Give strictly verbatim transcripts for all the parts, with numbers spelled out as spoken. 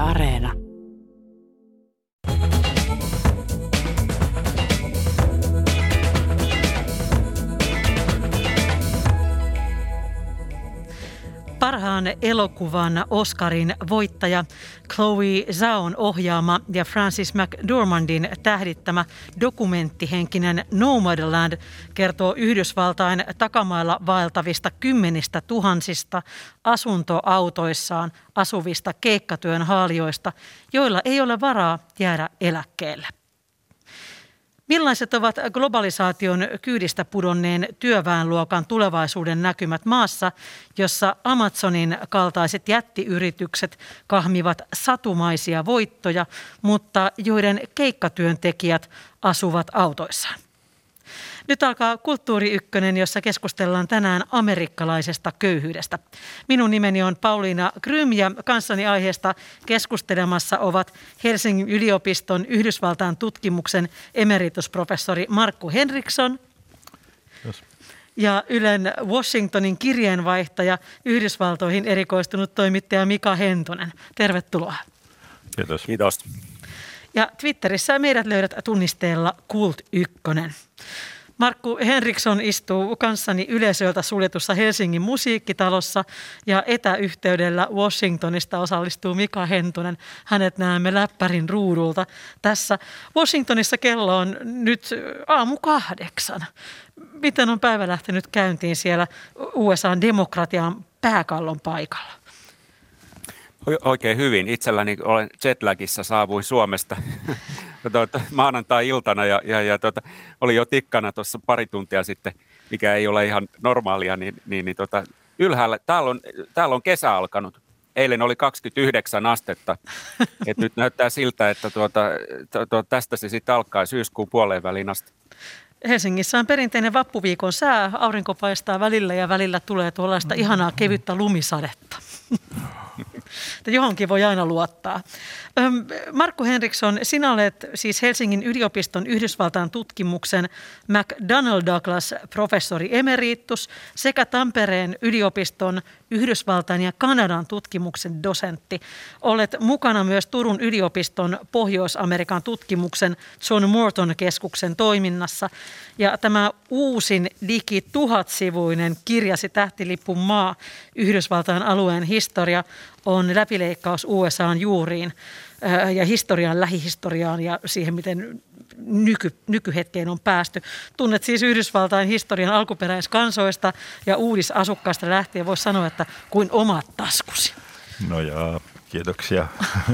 Areena. Parhaan elokuvan Oscarin voittaja Chloe Zhaon ohjaama ja Frances McDormandin tähdittämä dokumenttihenkinen Nomadland kertoo Yhdysvaltain takamailla vaeltavista kymmenistä tuhansista asuntoautoissaan asuvista keikkatyön haalijoista, joilla ei ole varaa jäädä eläkkeelle. Millaiset ovat globalisaation kyydistä pudonneen työväenluokan tulevaisuuden näkymät maassa, jossa Amazonin kaltaiset jättiyritykset kahmivat satumaisia voittoja, mutta joiden keikkatyöntekijät asuvat autoissaan? Nyt alkaa Kulttuuri Ykkönen, jossa keskustellaan tänään amerikkalaisesta köyhyydestä. Minun nimeni on Pauliina Grym ja kanssani aiheesta keskustelemassa ovat Helsingin yliopiston Yhdysvaltain tutkimuksen emeritusprofessori Markku Henriksson yes. ja Ylen Washingtonin kirjeenvaihtaja, Yhdysvaltoihin erikoistunut toimittaja Mika Hentunen. Tervetuloa. Kiitos. Kiitos. Ja Twitterissä meidät löydät tunnisteella Kult Ykkönen. Markku Henriksson istuu kanssani yleisöltä suljetussa Helsingin musiikkitalossa ja etäyhteydellä Washingtonista osallistuu Mika Hentunen. Hänet näemme läppärin ruudulta tässä. Washingtonissa kello on nyt aamu kahdeksan. Miten on päivä lähtenyt käyntiin siellä U S A:n demokratian pääkallon paikalla? Oikein hyvin. Itselläni olen jetlagissa, saavuin Suomesta tuota, maanantai-iltana ja, ja, ja tuota, oli jo tikkana tuossa pari tuntia sitten, mikä ei ole ihan normaalia, niin, niin, niin tuota, ylhäällä. Täällä on, täällä on kesä alkanut. Eilen oli kaksikymmentäyhdeksän astetta. Et nyt näyttää siltä, että tuota, tuota, tästä se sitten alkaa syyskuun puoleen väliin asti. Helsingissä on perinteinen vappuviikon sää. Aurinko paistaa välillä ja välillä tulee tuollaista ihanaa kevyttä lumisadetta. Johonkin voi aina luottaa. Markku Henriksson, sinä olet siis Helsingin yliopiston Yhdysvaltain tutkimuksen McDonnell Douglas professori emeritus sekä Tampereen yliopiston Yhdysvaltain ja Kanadan tutkimuksen dosentti. Olet mukana myös Turun yliopiston Pohjois-Amerikan tutkimuksen John Morton-keskuksen toiminnassa. Ja tämä uusin liki tuhatsivuinen kirjasi Tähtilipun maa, Yhdysvaltain alueen historia, on läpileikkaus U S A:n juuriin ja historiaan, lähihistoriaan ja siihen, miten nyky, nykyhetkeen on päästy. Tunnet siis Yhdysvaltain historian alkuperäiskansoista ja uudisasukkaista lähtien. Voisi sanoa, että kuin omat taskusi. No jaa, kiitoksia.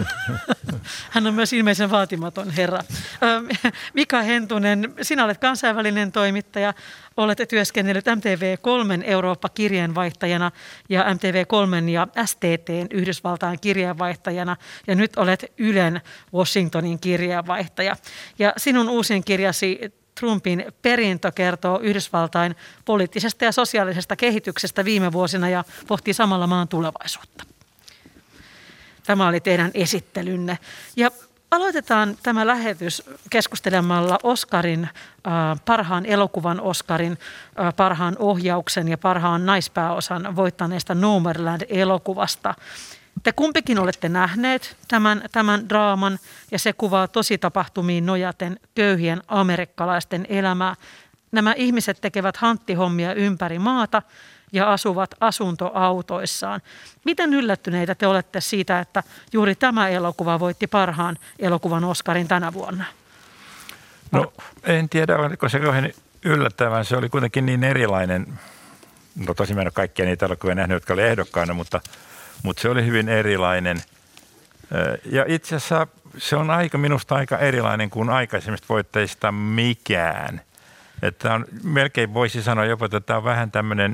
Hän on myös ilmeisen vaatimaton herra. Mika Hentunen, sinä olet kansainvälinen toimittaja. Olet työskennellyt M T V kolmen Eurooppa-kirjeenvaihtajana ja M T V kolmen ja S T T:n Yhdysvaltain kirjeenvaihtajana. Ja nyt olet Ylen Washingtonin kirjeenvaihtaja. Ja sinun uusin kirjasi Trumpin perintö kertoo Yhdysvaltain poliittisesta ja sosiaalisesta kehityksestä viime vuosina ja pohtii samalla maan tulevaisuutta. Tämä oli teidän esittelynne. Ja aloitetaan tämä lähetys keskustelemalla Oscarin, äh, parhaan elokuvan Oscarin, äh, parhaan ohjauksen ja parhaan naispääosan voittaneesta Nomadland-elokuvasta. Te kumpikin olette nähneet tämän, tämän draaman ja se kuvaa tositapahtumiin nojaten köyhien amerikkalaisten elämää. Nämä ihmiset tekevät hanttihommia ympäri maata ja asuvat asuntoautoissaan. Miten yllättyneitä te olette siitä, että juuri tämä elokuva voitti parhaan elokuvan Oscarin tänä vuonna? No en tiedä, oliko se kauhean yllättävän. Se oli kuitenkin niin erilainen. No tosi mä en ole kaikkia niitä elokuvia nähnyt, jotka oli ehdokkaina, mutta, mutta se oli hyvin erilainen. Ja itse asiassa se on aika, minusta aika erilainen kuin aikaisemmista voittajista mikään. Että on, melkein voisi sanoa jopa, että tämä on vähän tämmöinen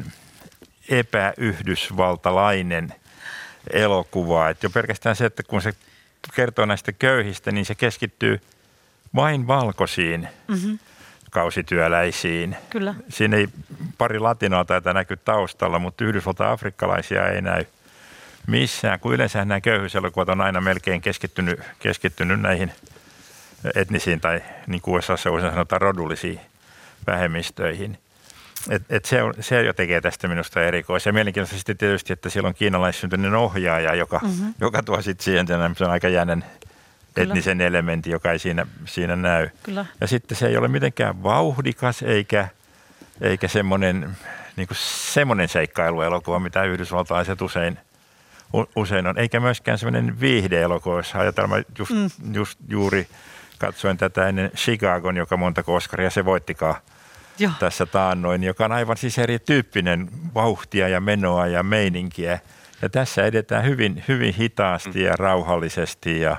epäyhdysvaltalainen elokuva. Että jo pelkästään se, että kun se kertoo näistä köyhistä, niin se keskittyy vain valkoisiin mm-hmm. kausityöläisiin. Kyllä. Siinä ei pari latinoa taitaa näkyy taustalla, mutta yhdysvaltain afrikkalaisia ei näy missään. Kun yleensä nämä köyhyyselokuvat on aina melkein keskittynyt, keskittynyt näihin etnisiin tai niin kuin U S A:ssa usein sanotaan rodullisiin vähemmistöihin. et, et se, on, se jo tekee tästä minusta erikoisia. Mielenkiintoista sitten tietysti, että siellä on kiinalaissyntyinen ohjaaja, joka, mm-hmm. joka tuo sitten siihen sen aika jännän etnisen elementin, joka ei siinä, siinä näy. Kyllä. Ja sitten se ei ole mitenkään vauhdikas eikä, eikä semmoinen, niin kuin semmoinen seikkailuelokuva, mitä yhdysvaltalaiset usein, usein on. Eikä myöskään semmoinen viihde-elokuva, jos ajatellaan just, mm. just juuri katsoin tätä ennen Chicagon, joka montako Oscaria se voittikaan Joo. tässä taannoin, joka on aivan siis erityyppinen vauhtia ja menoa ja meininkiä. Ja tässä edetään hyvin, hyvin hitaasti ja rauhallisesti. Ja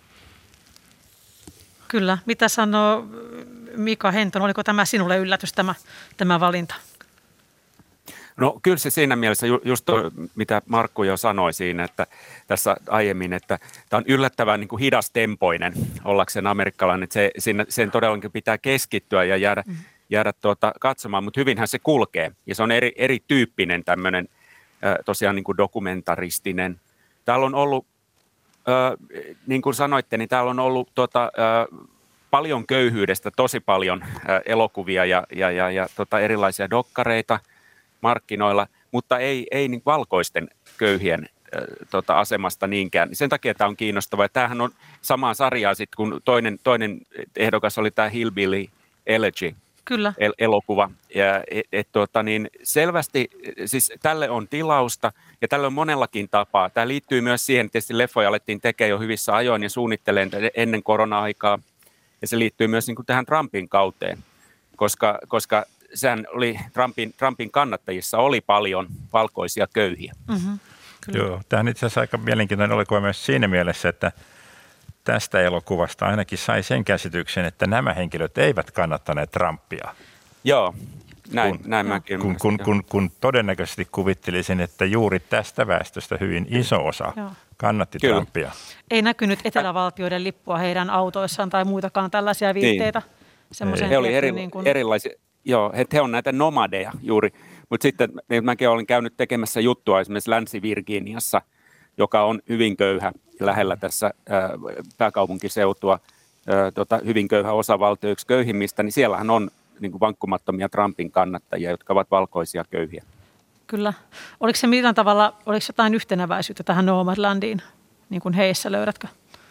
Kyllä. Mitä sanoo Mika Hentonen? Oliko tämä sinulle yllätys, tämä, tämä valinta? No kyllä se siinä mielessä, just toi, mitä Markku jo sanoi siinä, että tässä aiemmin, että tämä on yllättävän niin kuin hidastempoinen ollakseen amerikkalainen, että se, siinä, sen todellakin pitää keskittyä ja jäädä, mm. jäädä tuota, katsomaan, mutta hyvinhän se kulkee ja se on eri, erityyppinen tämmöinen äh, tosiaan niin kuin dokumentaristinen. Täällä on ollut, äh, niin kuin sanoitte, niin täällä on ollut tuota, äh, paljon köyhyydestä, tosi paljon äh, elokuvia ja, ja, ja, ja tota, erilaisia dokkareita markkinoilla, mutta ei, ei niin valkoisten köyhien äh, tota, asemasta niinkään. Sen takia tämä on kiinnostavaa. Tämähän on samaa sarjaa sitten, kun toinen, toinen ehdokas oli tämä Hillbilly Elegy Kyllä. El- elokuva. Ja, et, et, tota, niin selvästi, siis tälle on tilausta ja tälle on monellakin tapaa. Tämä liittyy myös siihen, että tietysti leffoja alettiin tekemään jo hyvissä ajoin ja suunnitteleen ennen korona-aikaa. Ja se liittyy myös niin kuin tähän Trumpin kauteen, koska, koska sehän oli Trumpin, Trumpin kannattajissa oli paljon valkoisia köyhiä. Mm-hmm, Joo, tämä on itse asiassa aika mielenkiintoinen elokuva myös siinä mielessä, että tästä elokuvasta ainakin sai sen käsityksen, että nämä henkilöt eivät kannattaneet Trumpia. Joo, näin, kun, näin mäkin. Kun, kun, kun, kun todennäköisesti kuvittelisin, että juuri tästä väestöstä hyvin iso osa Joo. kannatti Kyllä. Trumpia. Ei näkynyt etelävaltioiden lippua heidän autoissaan tai muitakaan tällaisia viitteitä. Niin. He oli eri, niin kuin erilaisia. Joo, he on näitä nomadeja juuri, mutta sitten mäkin olen käynyt tekemässä juttua esimerkiksi Länsi-Virginiassa, joka on hyvin köyhä lähellä tässä ää, pääkaupunkiseutua, ää, tota, hyvin köyhä osavaltio, yksi köyhimmistä, niin siellähän on niin kuin vankkumattomia Trumpin kannattajia, jotka ovat valkoisia köyhiä. Kyllä. Oliko se millään tavalla, oliko jotain yhtenäväisyyttä tähän Nomadlandiin, niin kuin heissä löydätkö?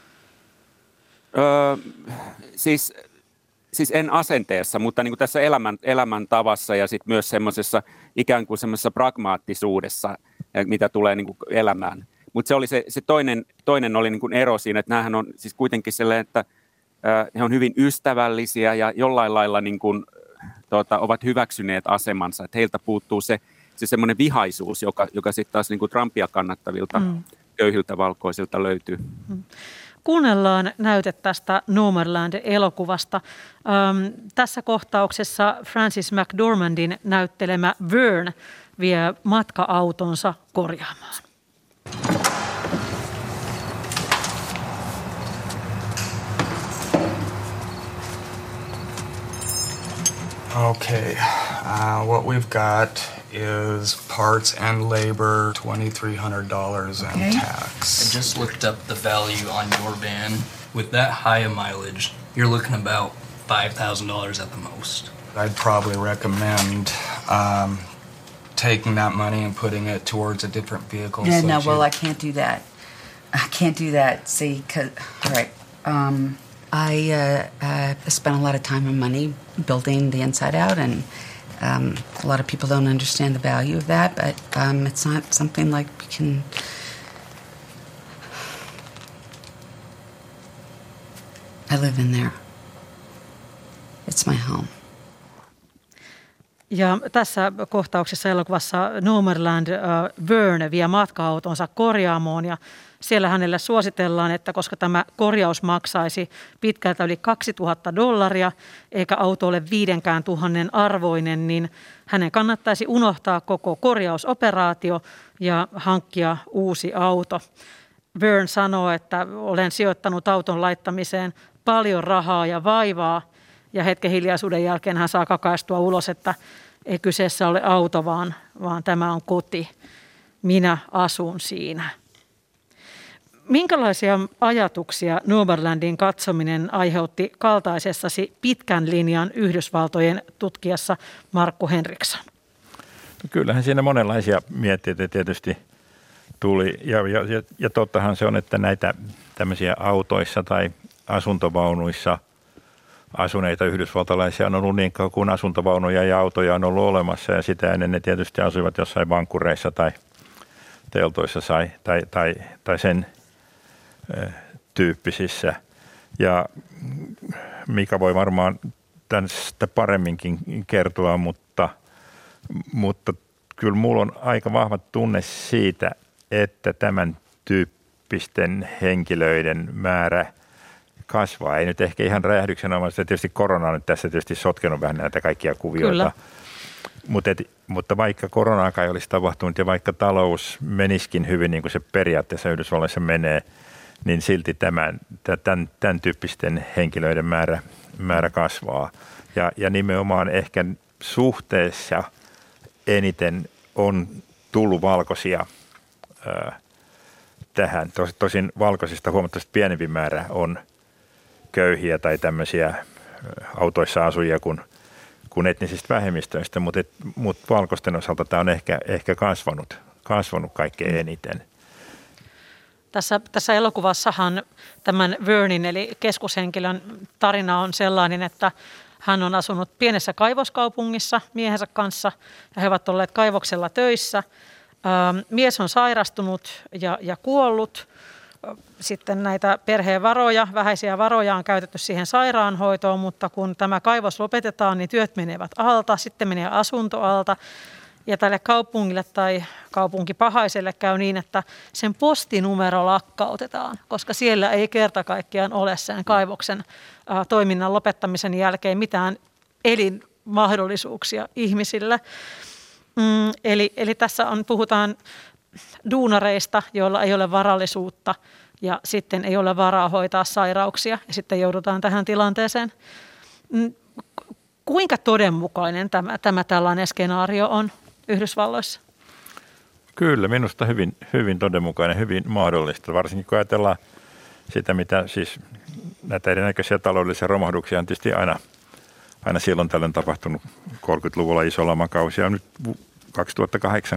Öö, siis... Siis en asenteessa, mutta niin kuin tässä elämän, elämäntavassa ja sitten myös semmoisessa ikään kuin semmoisessa pragmaattisuudessa, mitä tulee niin kuin elämään. Mutta se oli se, se toinen, toinen oli niin kuin ero siinä, että näähän on siis kuitenkin sellainen, että äh, he on hyvin ystävällisiä ja jollain lailla niin kuin, tuota, ovat hyväksyneet asemansa. Että heiltä puuttuu se, se semmoinen vihaisuus, joka, joka sitten taas niin kuin Trumpia kannattavilta mm. köyhiltä valkoisilta löytyy. Mm. Kuunnellaan näyte tästä Nomadland-elokuvasta. Ähm, tässä kohtauksessa Frances McDormandin näyttelemä Vern vie matka-autonsa korjaamaan. Okay, uh, what we've got is parts and labor, twenty-three hundred dollars and okay. tax. I just looked up the value on your van. With that high a mileage, you're looking about five thousand dollars at the most. I'd probably recommend um, taking that money and putting it towards a different vehicle. Yeah, so no, well, I can't do that. I can't do that, see, because, all right, um, I uh, uh, spent a lot of time and money building the inside out, and um, a lot of people don't understand the value of that, but um, it's not something like we can... I live in there. It's my home. Ja tässä kohtauksessa elokuvassa Nomadland uh, Vern vie matka-autonsa korjaamoon ja siellä hänelle suositellaan, että koska tämä korjaus maksaisi pitkältä yli kaksituhatta dollaria eikä auto ole viidenkään tuhannen arvoinen, niin hänen kannattaisi unohtaa koko korjausoperaatio ja hankkia uusi auto. Vern sanoo, että olen sijoittanut auton laittamiseen paljon rahaa ja vaivaa ja hetken hiljaisuuden jälkeen hän saa kakaistua ulos, että ei kyseessä ole auto, vaan, vaan tämä on koti. Minä asun siinä. Minkälaisia ajatuksia Norberlandin katsominen aiheutti kaltaisessasi pitkän linjan Yhdysvaltojen tutkijassa Markku Henriksson? No kyllähän siinä monenlaisia mietteitä tietysti tuli ja, ja, ja, ja tottahan se on, että näitä tämmöisiä autoissa tai asuntovaunuissa asuneita yhdysvaltalaisia on ollut niin kauan kuin asuntovaunuja ja autoja on ollut olemassa ja sitä ennen ne tietysti asuivat jossain vankkureissa tai teltoissa tai, tai, tai, tai sen tyyppisissä. Ja Mika voi varmaan tästä paremminkin kertoa, mutta, mutta kyllä mulla on aika vahva tunne siitä, että tämän tyyppisten henkilöiden määrä kasvaa. Ei nyt ehkä ihan räjähdyksenomaisesti. Tietysti korona on nyt tässä tietysti sotkenut vähän näitä kaikkia kuvioita. Mutta, et, mutta vaikka koronaakaan ei olisi tapahtunut ja vaikka talous meniskin hyvin niin kuin se periaatteessa Yhdysvalloissa menee, niin silti tämän, tämän, tämän tyyppisten henkilöiden määrä, määrä kasvaa. Ja, ja nimenomaan ehkä suhteessa eniten on tullut valkoisia ää, tähän. Tos, tosin valkoisista huomattavasti pienempi määrä on köyhiä tai tämmöisiä autoissa asujia kuin, kuin etnisistä vähemmistöistä, mutta, et, mutta valkoisten osalta tämä on ehkä, ehkä kasvanut, kasvanut kaikkein eniten. Tässä, tässä elokuvassahan tämän Vernin eli keskushenkilön tarina on sellainen, että hän on asunut pienessä kaivoskaupungissa miehensä kanssa ja he ovat olleet kaivoksella töissä. Ähm, mies on sairastunut ja, ja kuollut. Sitten näitä perheen varoja, vähäisiä varoja on käytetty siihen sairaanhoitoon, mutta kun tämä kaivos lopetetaan, niin työt menevät alta, sitten menee asunto alta. Ja tälle kaupungille tai kaupunkipahaiselle käy niin, että sen postinumero lakkautetaan, koska siellä ei kerta kaikkiaan ole sen kaivoksen ä, toiminnan lopettamisen jälkeen mitään elinmahdollisuuksia ihmisille. Mm, eli, eli tässä on, puhutaan duunareista, joilla ei ole varallisuutta ja sitten ei ole varaa hoitaa sairauksia ja sitten joudutaan tähän tilanteeseen. Mm, kuinka todenmukainen tämä, tämä tällainen skenaario on Yhdysvalloissa? Kyllä, minusta hyvin, hyvin todenmukainen, hyvin mahdollista. Varsinkin kun ajatellaan sitä, mitä siis näitä erinäköisiä taloudellisia romahduksia on tietysti aina, aina silloin tällöin tapahtunut kolmekymmentäluvulla iso lamakausi. Ja nyt kaksituhattakahdeksan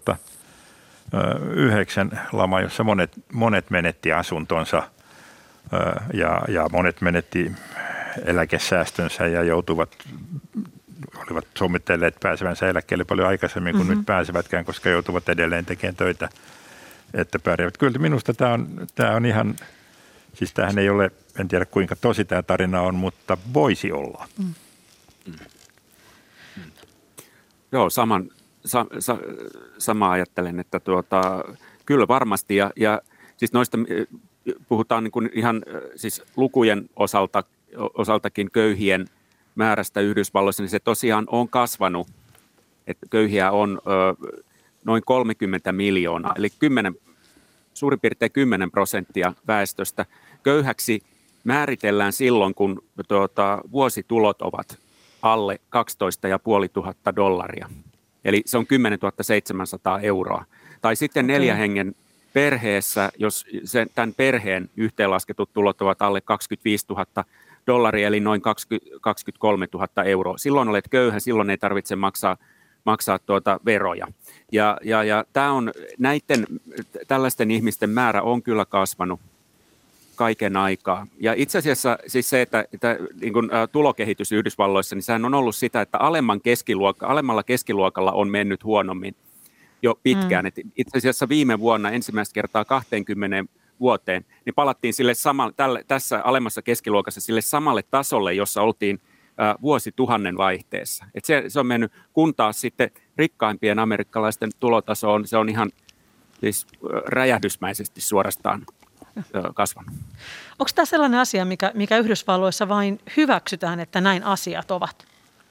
kaksituhattayhdeksän lama, jossa monet, monet menetti asuntonsa ja, ja monet menetti eläkesäästönsä ja joutuvat olivat sommitelleet pääsevänsä eläkkeelle paljon aikaisemmin kuin mm-hmm. nyt pääsevätkään, koska joutuvat edelleen tekemään töitä, että pärjäävät. Kyllä minusta tämä on, tämä on ihan, siis tämähän ei ole, en tiedä kuinka tosi tämä tarina on, mutta voisi olla. Mm. Mm. Mm. Joo, saman, sa, sa, sama ajattelen, että tuota, kyllä varmasti ja, ja siis noista puhutaan niin kuin ihan siis lukujen osalta, osaltakin köyhien määrästä Yhdysvalloissa, niin se tosiaan on kasvanut, että köyhiä on ö, noin kolmekymmentä miljoonaa, eli kymmenen, suurin piirtein kymmenen prosenttia väestöstä. Köyhäksi määritellään silloin, kun tuota, vuositulot ovat alle kaksitoista tuhatta viisisataa dollaria, eli se on kymmenentuhatta seitsemänsataa euroa. Tai sitten okay. neljä hengen perheessä, jos sen, tämän perheen yhteenlasketut tulot ovat alle kaksikymmentäviisituhatta dollaria, eli noin kaksikymmentäkolmetuhatta euroa. Silloin olet köyhä, silloin ei tarvitse maksaa, maksaa tuota veroja. Ja, ja, ja tämä on, näiden, tällaisten ihmisten määrä on kyllä kasvanut kaiken aikaa. Ja itse asiassa siis se, että, että niin kuin, ä, tulokehitys Yhdysvalloissa, niin sehän on ollut sitä, että alemman keskiluokka, alemmalla keskiluokalla on mennyt huonommin jo pitkään. Mm. Et itse asiassa viime vuonna ensimmäistä kertaa kaksikymmentä vuoteen, niin palattiin sille samalle, tälle, tässä alemmassa keskiluokassa sille samalle tasolle, jossa oltiin ä, vuosituhannen vaihteessa. Et se, se on mennyt, kun taas sitten rikkaimpien amerikkalaisten tulotaso on, se on ihan siis räjähdysmäisesti suorastaan ä, kasvanut. Onko tämä sellainen asia, mikä, mikä Yhdysvalloissa vain hyväksytään, että näin asiat ovat?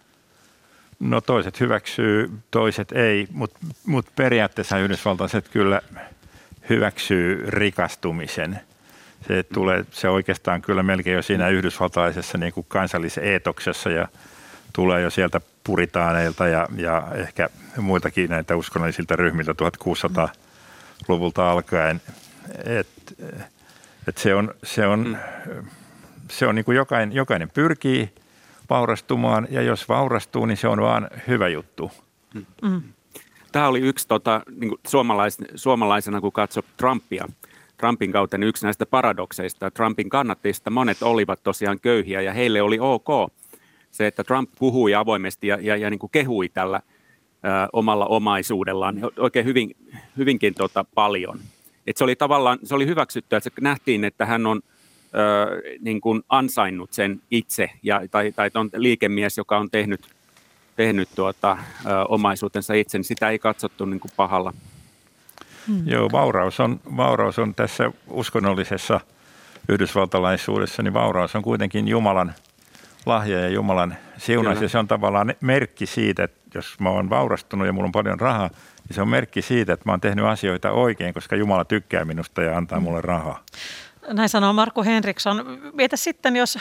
No toiset hyväksyy, toiset ei, mutta mut periaatteessa yhdysvaltaiset kyllä hyväksyy rikastumisen. Se, tulee, se oikeastaan kyllä melkein jo siinä yhdysvaltalaisessa niin kuin kansalliseetoksessa ja tulee jo sieltä puritaaneilta ja, ja ehkä muiltakin näitä uskonnollisilta ryhmiltä tuhatkuusisataaluvulta alkaen. et, et se on, se on, mm. se on niin kuin jokainen, jokainen pyrkii vaurastumaan ja jos vaurastuu, niin se on vaan hyvä juttu. Mm. Tämä oli yksi tota, niin kuin suomalais, suomalaisena, kun katsoi Trumpia, Trumpin kautta, niin yksi näistä paradokseista. Trumpin kannattajista monet olivat tosiaan köyhiä ja heille oli ok se, että Trump puhui avoimesti ja, ja, ja niin kuin kehui tällä ä, omalla omaisuudellaan oikein hyvin, hyvinkin tota, paljon. Et se oli tavallaan, se oli hyväksyttyä, että se nähtiin, että hän on ö, niin kuin ansainnut sen itse ja, tai, tai on liikemies, joka on tehnyt tehnyt tuota, ö, omaisuutensa itse, niin sitä ei katsottu niin kuin pahalla. Hmm. Joo, vauraus on, vauraus on tässä uskonnollisessa yhdysvaltalaisuudessa, niin vauraus on kuitenkin Jumalan lahja ja Jumalan siunaus. Ja se on tavallaan merkki siitä, että jos mä oon vaurastunut ja mulla on paljon rahaa, niin se on merkki siitä, että mä oon tehnyt asioita oikein, koska Jumala tykkää minusta ja antaa mulle rahaa. Näin sanoo Markku Henriksson. Mietä sitten, jos,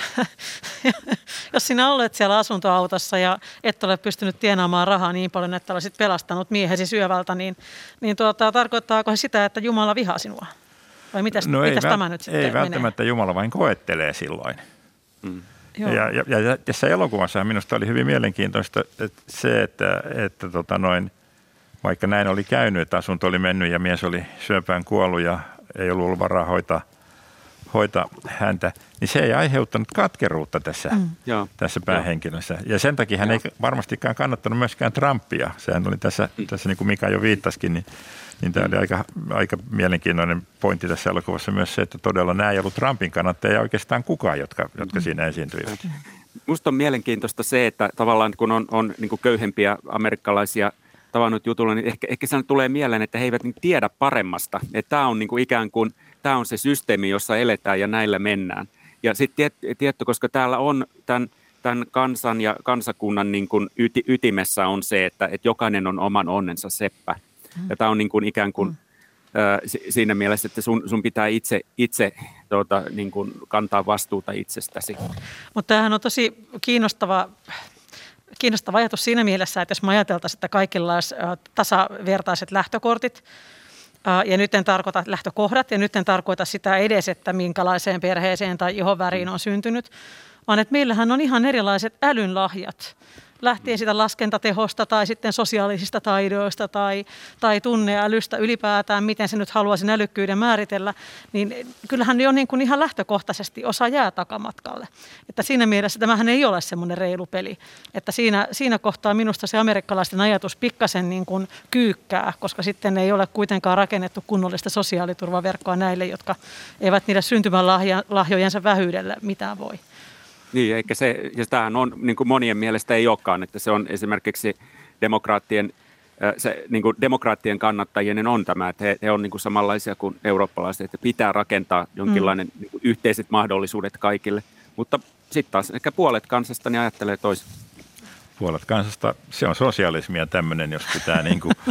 jos sinä olet siellä asuntoautossa ja et ole pystynyt tienaamaan rahaa niin paljon, että olisit pelastanut miehesi syövältä, niin, niin tuota, tarkoittaako se sitä, että Jumala vihaa sinua? Vai mitäs, no mitäs ei, tämä nyt sitten ei menee? Välttämättä Jumala vain koettelee silloin. Mm. Ja, ja, ja tässä elokuvassa minusta oli hyvin mielenkiintoista että se, että, että tota noin, vaikka näin oli käynyt, että asunto oli mennyt ja mies oli syöpään kuollut ja ei ollut ollut varaa hoitaa, hoitaa häntä, niin se ei aiheuttanut katkeruutta tässä, mm. tässä päähenkilössä. Ja sen takia hän Joo. ei varmastikaan kannattanut myöskään Trumpia. Sehän oli tässä, tässä niin kuin Mika jo viittasikin, niin, niin tämä oli aika, aika mielenkiintoinen pointti tässä elokuvassa myös se, että todella nämä ei ollut Trumpin kannattajia oikeastaan kukaan, jotka, jotka mm. siinä esiintyivät. Musta on mielenkiintoista se, että tavallaan kun on, on niin kuin köyhempiä amerikkalaisia tavannut jutulla, niin ehkä, ehkä se tulee mieleen, että he eivät niin tiedä paremmasta. Että tämä on niin kuin ikään kuin tämä on se systeemi, jossa eletään ja näillä mennään. Ja sitten tietty, koska täällä on tämän, tämän kansan ja kansakunnan niin kuin yti, ytimessä on se, että, että jokainen on oman onnensa seppä. Mm. Ja tämä on niin kuin ikään kuin mm. äh, siinä mielessä, että sun, sun pitää itse, itse tuota, niin kuin kantaa vastuuta itsestäsi. Mutta tämähän on tosi kiinnostava, kiinnostava ajatus siinä mielessä, että jos me ajateltaisiin, että kaikilla olisi tasavertaiset lähtökortit, ja nyt en tarkoita lähtökohdat ja nyt en tarkoita sitä edes, että minkälaiseen perheeseen tai johon väriin on syntynyt, vaan että meillähän on ihan erilaiset älynlahjat. Lähtien siitä laskentatehosta tai sitten sosiaalisista taidoista tai, tai tunneälystä ylipäätään, miten se nyt haluaa sen älykkyyden määritellä, niin kyllähän jo niin kuin ihan lähtökohtaisesti osa jää takamatkalle. Että siinä mielessä tämähän ei ole semmoinen reilu peli. Että siinä, siinä kohtaa minusta se amerikkalaisten ajatus pikkasen niin kuin kyykkää, koska sitten ei ole kuitenkaan rakennettu kunnollista sosiaaliturvaverkkoa näille, jotka eivät niille syntymälahjojensa vähyydelle mitään voi. Niin, eikä se, ja tämähän on niin kuin monien mielestä ei olekaan, että se on esimerkiksi demokraattien, se, niin kuin demokraattien kannattajien on tämä, että he, he on niin kuin samanlaisia kuin eurooppalaiset, että pitää rakentaa jonkinlainen mm. niin kuin yhteiset mahdollisuudet kaikille, mutta sitten taas ehkä puolet kansasta niin ajattelee toisin. Puolet kansasta, se on sosialismia tämmöinen, jos pitää, niin kuin,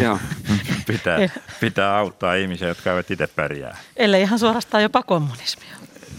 pitää, pitää auttaa ihmisiä, jotka eivät itse pärjää. Ellei ihan suorastaan jopa kommunismia.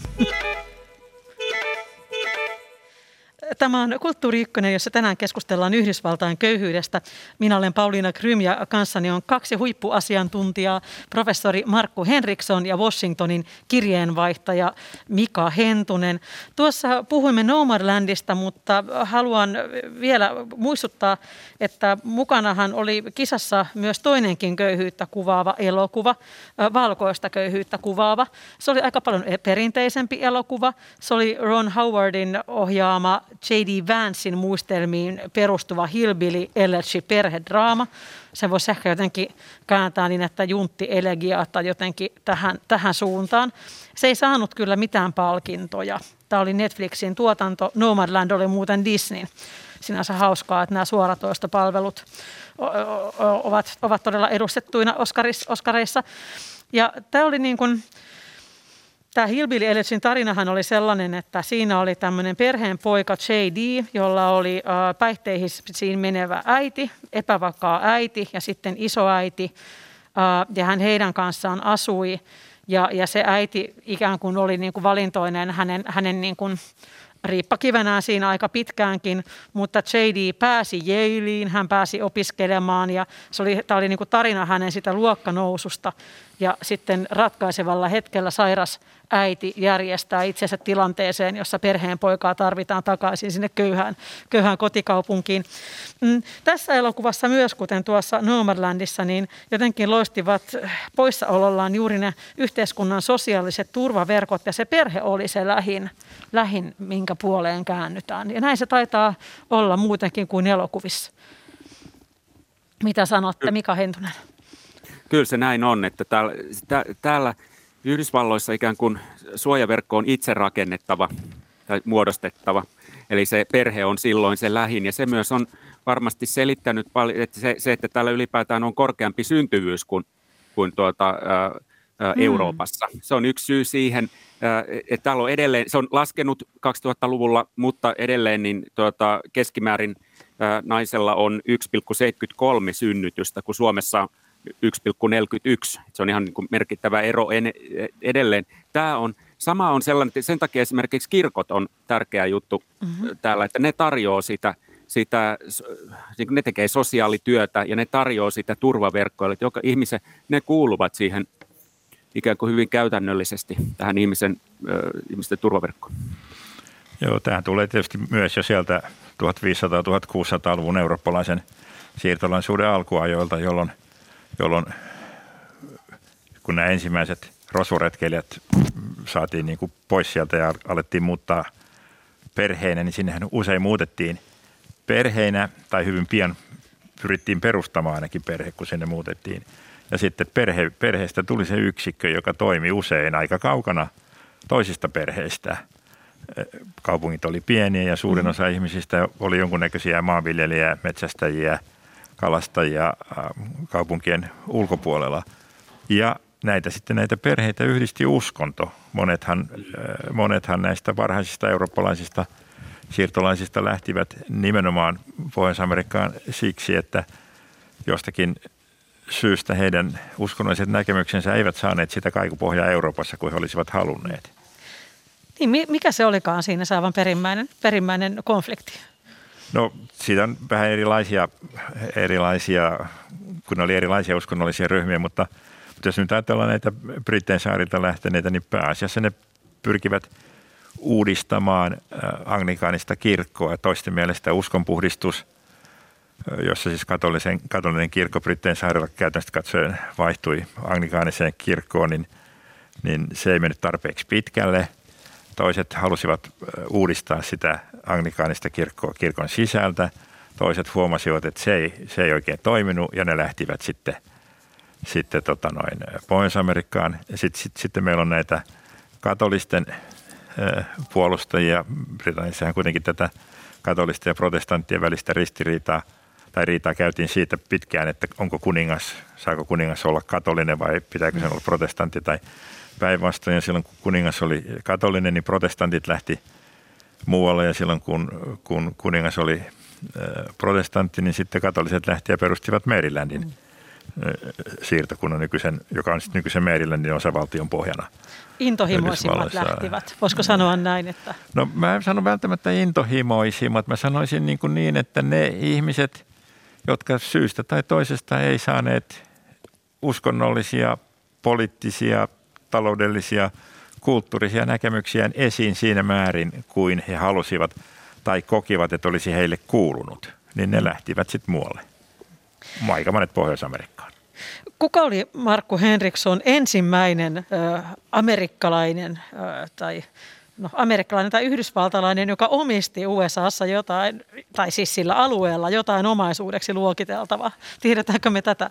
Tämä on Kulttuuri Ykkönen, jossa tänään keskustellaan Yhdysvaltain köyhyydestä. Minä olen Pauliina Krym ja kanssani on kaksi huippuasiantuntijaa, professori Markku Henriksson ja Washingtonin kirjeenvaihtaja Mika Hentunen. Tuossa puhuimme Nomadlandista, mutta haluan vielä muistuttaa, että mukanahan oli kisassa myös toinenkin köyhyyttä kuvaava elokuva, valkoista köyhyyttä kuvaava. Se oli aika paljon perinteisempi elokuva. Se oli Ron Howardin ohjaama J D Vancein muistelmiin perustuva Hillbilly Elegy perhedraama. Se voisi ehkä jotenkin kääntää niin, että juntti elegiata jotenkin tähän, tähän suuntaan. Se ei saanut kyllä mitään palkintoja. Tämä oli Netflixin tuotanto. Nomadland oli muuten Disneyn. Sinänsä hauskaa, että nämä suoratoistopalvelut ovat, ovat todella edustettuina Oscareissa. Ja tämä oli niin kuin... Tämä Hillbilly Elegyn tarinahan oli sellainen, että siinä oli tämmöinen perheen poika J D, jolla oli päihteisiin menevä äiti, epävakaa äiti ja sitten isoäiti. Ja hän heidän kanssaan asui ja, ja se äiti ikään kuin oli niin kuin valintoinen hänen, hänen niin kuin riippakivenään siinä aika pitkäänkin, mutta J D pääsi Yalein, hän pääsi opiskelemaan ja se oli, tämä oli niin kuin tarina hänen sitä luokkanoususta. ja sitten ratkaisevalla hetkellä sairas äiti järjestää itsensä tilanteeseen, jossa perheen poikaa tarvitaan takaisin sinne köyhään, köyhään kotikaupunkiin. Mm, tässä elokuvassa myös, kuten tuossa Nomadlandissa, niin jotenkin loistivat poissaolollaan juuri ne yhteiskunnan sosiaaliset turvaverkot, ja se perhe oli se lähin, lähin minkä puoleen käännytään. Ja näin se taitaa olla muutenkin kuin elokuvissa. Mitä sanotte, Mika Hentunen? Kyllä se näin on, että täällä, täällä Yhdysvalloissa ikään kuin suojaverkko on itse rakennettava tai muodostettava. Eli se perhe on silloin se lähin, ja se myös on varmasti selittänyt paljon, että se, se että täällä ylipäätään on korkeampi syntyvyys kuin, kuin tuota, ää, ää, Euroopassa. Mm. Se on yksi syy siihen, ää, että täällä on edelleen, se on laskenut kaksituhattaluvulla, mutta edelleen niin tuota, keskimäärin ää, naisella on yksi pilkku seitsemänkymmentäkolme synnytystä, kun Suomessa yksi pilkku neljäkymmentäyksi. Se on ihan niin kuin merkittävä ero edelleen. Tämä on, sama on sellainen, että sen takia esimerkiksi kirkot on tärkeä juttu mm-hmm. täällä, että ne tarjoaa sitä, sitä, ne tekee sosiaalityötä ja ne tarjoaa sitä turvaverkkoa, että joka ihmisen, ne kuuluvat siihen ikään kuin hyvin käytännöllisesti tähän ihmisen, äh, ihmisten turvaverkkoon. Joo, tämähän tulee tietysti myös jo sieltä tuhatviisisataa-tuhatkuusisataaluvun eurooppalaisen siirtolaisuuden alkuajoilta, jolloin jolloin kun nämä ensimmäiset rosvoretkeilijät saatiin niin kuin pois sieltä ja alettiin muuttaa perheinä, niin sinnehän usein muutettiin perheinä tai hyvin pian pyrittiin perustamaan ainakin perhe, kun sinne muutettiin. Ja sitten perhe, perheestä tuli se yksikkö, joka toimi usein aika kaukana toisista perheistä. Kaupungit oli pieniä ja suurin osa mm-hmm. ihmisistä oli jonkunnäköisiä maanviljelijä, metsästäjiä, kalastajia kaupunkien ulkopuolella. Ja näitä sitten näitä perheitä yhdisti uskonto. Monethan, monethan näistä varhaisista eurooppalaisista siirtolaisista lähtivät nimenomaan Pohjois-Amerikkaan siksi, että jostakin syystä heidän uskonnolliset näkemyksensä eivät saaneet sitä kaikupohjaa Euroopassa kuin he olisivat halunneet. Niin, mikä se olikaan siinä se aivan perimmäinen, perimmäinen konflikti? No siitä on vähän erilaisia, erilaisia, kun oli erilaisia uskonnollisia ryhmiä, mutta, mutta jos nyt ajatellaan näitä Brittein saarilta lähteneitä, niin pääasiassa ne pyrkivät uudistamaan anglikaanista kirkkoa. Toisten mielestä uskonpuhdistus, jossa siis katolisen, katolinen kirkko Brittein saarilla käytännössä katsoen vaihtui anglikaaniseen kirkkoon, niin, niin se ei mennyt tarpeeksi pitkälle. Toiset halusivat uudistaa sitä anglikaanista kirkkoa kirkon sisältä. Toiset huomasivat, että se ei, se ei oikein toiminut ja ne lähtivät sitten, sitten tota noin, Pohjois-Amerikkaan. Sitten, sitten, sitten meillä on näitä katolisten äh, puolustajia. Britanniassahan kuitenkin tätä katolisten ja protestanttien välistä ristiriitaa tai riitaa käytiin siitä pitkään, että onko kuningas, saako kuningas olla katolinen vai pitääkö sen olla protestantti tai päinvastoin. Ja silloin kun kuningas oli katolinen, niin protestantit lähti muualle ja silloin kun, kun kuningas oli protestantti, niin sitten katoliset lähti ja perustivat Marylandin mm. siirtokunnan, nykyisen, joka on sitten nykyisen Marylandin osavaltion pohjana. Intohimoisimmat lähtivät. Voisiko sanoa näin? Että... No mä en sano välttämättä intohimoisimmat. Mä sanoisin niin, kuin niin, että ne ihmiset, jotka syystä tai toisesta ei saaneet uskonnollisia, poliittisia, taloudellisia, kulttuurisia näkemyksiä esiin siinä määrin kuin he halusivat tai kokivat, että olisi heille kuulunut, niin ne lähtivät sitten muualle. Aika monet Pohjois-Amerikkaan. Kuka oli Markku Henriksson ensimmäinen ö, amerikkalainen ö, tai no, amerikkalainen tai yhdysvaltalainen, joka omisti U S A:ssa jotain, tai siis sillä alueella jotain omaisuudeksi luokiteltavaa? Tiedetäänkö me tätä?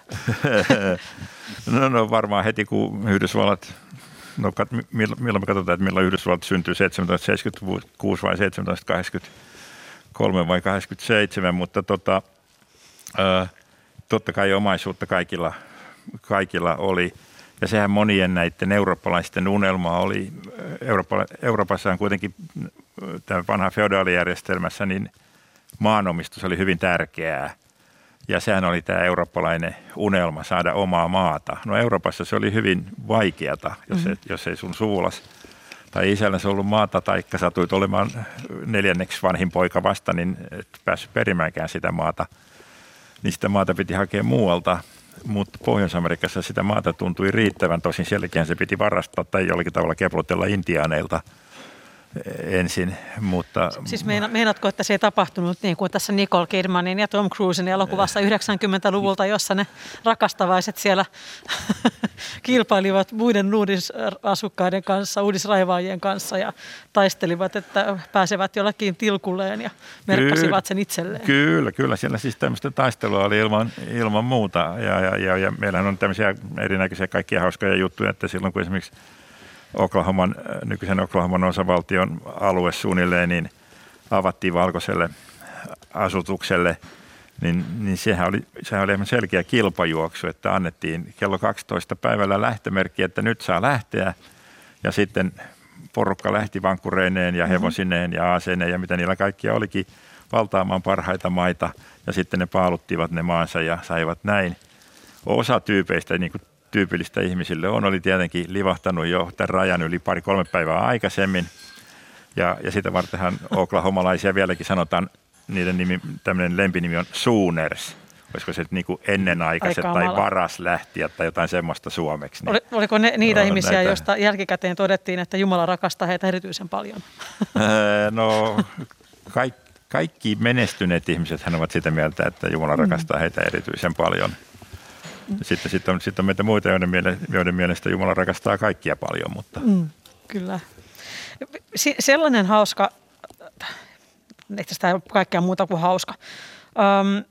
no, no varmaan heti, kun Yhdysvallat, no milloin me katsotaan, että milloin Yhdysvallat syntyi, seitsemäntoistasataaseitsemänkymmentäkuusi vai seitsemäntoistasataakahdeksankymmentäkolme vai kahdeksankymmentäseitsemän, mutta tota, ö, totta kai omaisuutta kaikilla, kaikilla oli. Ja sehän monien näiden eurooppalaisten unelma oli. Eurooppa, Euroopassa on kuitenkin tämä vanha feodaalijärjestelmässä, niin maanomistus oli hyvin tärkeää. Ja sehän oli tämä eurooppalainen unelma saada omaa maata. No Euroopassa se oli hyvin vaikeata, jos, mm-hmm. et, jos ei sun suvulas tai isälläsi ollut maata, taikka satuit olemaan neljänneksi vanhin poika vasta, niin et päässyt perimäänkään sitä maata. Niin sitä maata piti hakea muualta. mutta Pohjois-Amerikassa sitä maata tuntui riittävän. Tosin sielläkin se piti varastaa tai jollakin tavalla keplotella intiaaneilta ensin, mutta... Siis meina, meinaatko, että se ei tapahtunut niin kuin tässä Nicole Kidmanin ja Tom Cruisen elokuvassa yhdeksänkymmentäluvulta, jossa ne rakastavaiset siellä kilpailivat muiden uudisasukkaiden kanssa, uudisraivaajien kanssa ja taistelivat, että pääsevät jollakin tilkulleen ja merkkasivat sen itselleen. Kyllä, kyllä. Siellä siis tämmöistä taistelua oli ilman, ilman muuta ja, ja, ja, ja meillähän on tämmöisiä erinäköisiä kaikkia hauskoja juttuja, että silloin kun esimerkiksi Oklahoman, nykyisen Oklahoman osavaltion alue suunnilleen, niin avattiin valkoiselle asutukselle, niin, niin sehän oli, sehän oli selkeä kilpajuoksu, että annettiin kello kaksitoista päivällä lähtömerkki, että nyt saa lähteä, ja sitten porukka lähti vankkureineen ja hevosineen ja aseineen ja mitä niillä kaikkia olikin valtaamaan parhaita maita, ja sitten ne paaluttivat ne maansa ja saivat näin. Osa tyypeistä, niin kuin tyypillistä ihmisille on, oli tietenkin livahtanut jo tämän rajan yli pari-kolme päivää aikaisemmin. Ja, ja sitä vartenhan oklahomalaisia vieläkin sanotaan, niiden nimi, tämmöinen lempinimi on Sooners. Olisiko se niin kuin ennenaikaiset tai varaslähtijät tai jotain semmoista suomeksi. Niin, oliko ne niitä no, ihmisiä, näitä, joista jälkikäteen todettiin, että Jumala rakastaa heitä erityisen paljon? No kaikki, kaikki menestyneet ihmiset hän ovat sitä mieltä, että Jumala rakastaa heitä erityisen paljon. Sitten, sitten, on, sitten on meitä muita, joiden, miele, joiden mielestä Jumala rakastaa kaikkia paljon. Mutta. Mm, kyllä. Se, sellainen hauska, ehkä sitä ei ole kaikkea muuta kuin hauska. Um,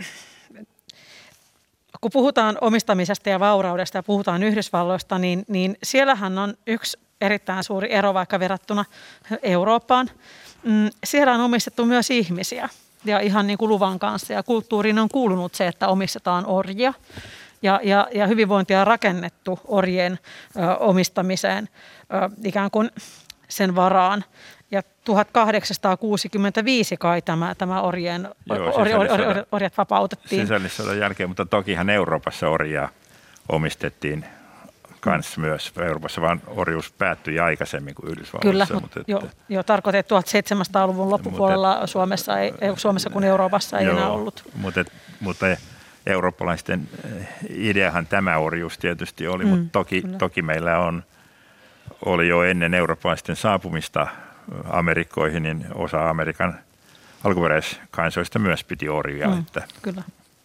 kun puhutaan omistamisesta ja vauraudesta ja puhutaan Yhdysvalloista, niin, niin siellähän on yksi erittäin suuri ero vaikka verrattuna Eurooppaan. Mm, siellä on omistettu myös ihmisiä ja ihan niin kuin luvan kanssa ja kulttuuriin on kuulunut se, että omistetaan orjia. Ja, ja, ja hyvinvointia on rakennettu orjien ö, omistamiseen ö, ikään kuin sen varaan. Ja tuhatkahdeksansataakuusikymmentäviisi kai tämä, tämä orjien, Joo, or, or, or, or, orjat vapautettiin. Sisällissodan jälkeen, mutta tokihan Euroopassa orjia omistettiin kans myös. Euroopassa vaan orjuus päättyi aikaisemmin kuin Yhdysvalloissa. Kyllä, mutta jo, jo tarkoitan, että tuhatseitsemänsataaluvun loppupuolella mutta, Suomessa, ei, Suomessa kuin Euroopassa ei joo, enää ollut. Mutta, mutta eurooppalaisten ideahan tämä orjuus tietysti oli, mm, mutta toki, toki meillä on, oli jo ennen eurooppalaisten saapumista Amerikkoihin, niin osa Amerikan alkuperäiskansoista myös piti orjia. Mm, että. Kyllä.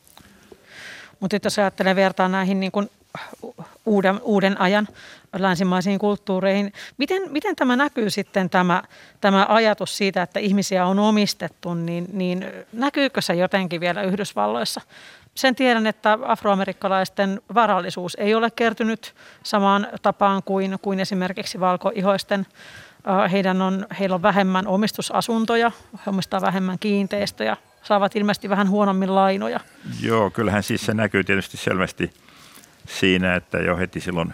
Mutta jos ajattelee vertaa näihin niin kuin uuden, uuden ajan länsimaisiin kulttuureihin, miten, miten tämä näkyy sitten tämä, tämä ajatus siitä, että ihmisiä on omistettu, niin, niin näkyykö se jotenkin vielä Yhdysvalloissa? Sen tiedän, että afroamerikkalaisten varallisuus ei ole kertynyt samaan tapaan kuin, kuin esimerkiksi valkoihoisten. Heidän on, heillä on vähemmän omistusasuntoja, he omistaa vähemmän kiinteistöjä, saavat ilmeisesti vähän huonommin lainoja. Joo, kyllähän siis se näkyy tietysti selvästi siinä, että jo heti silloin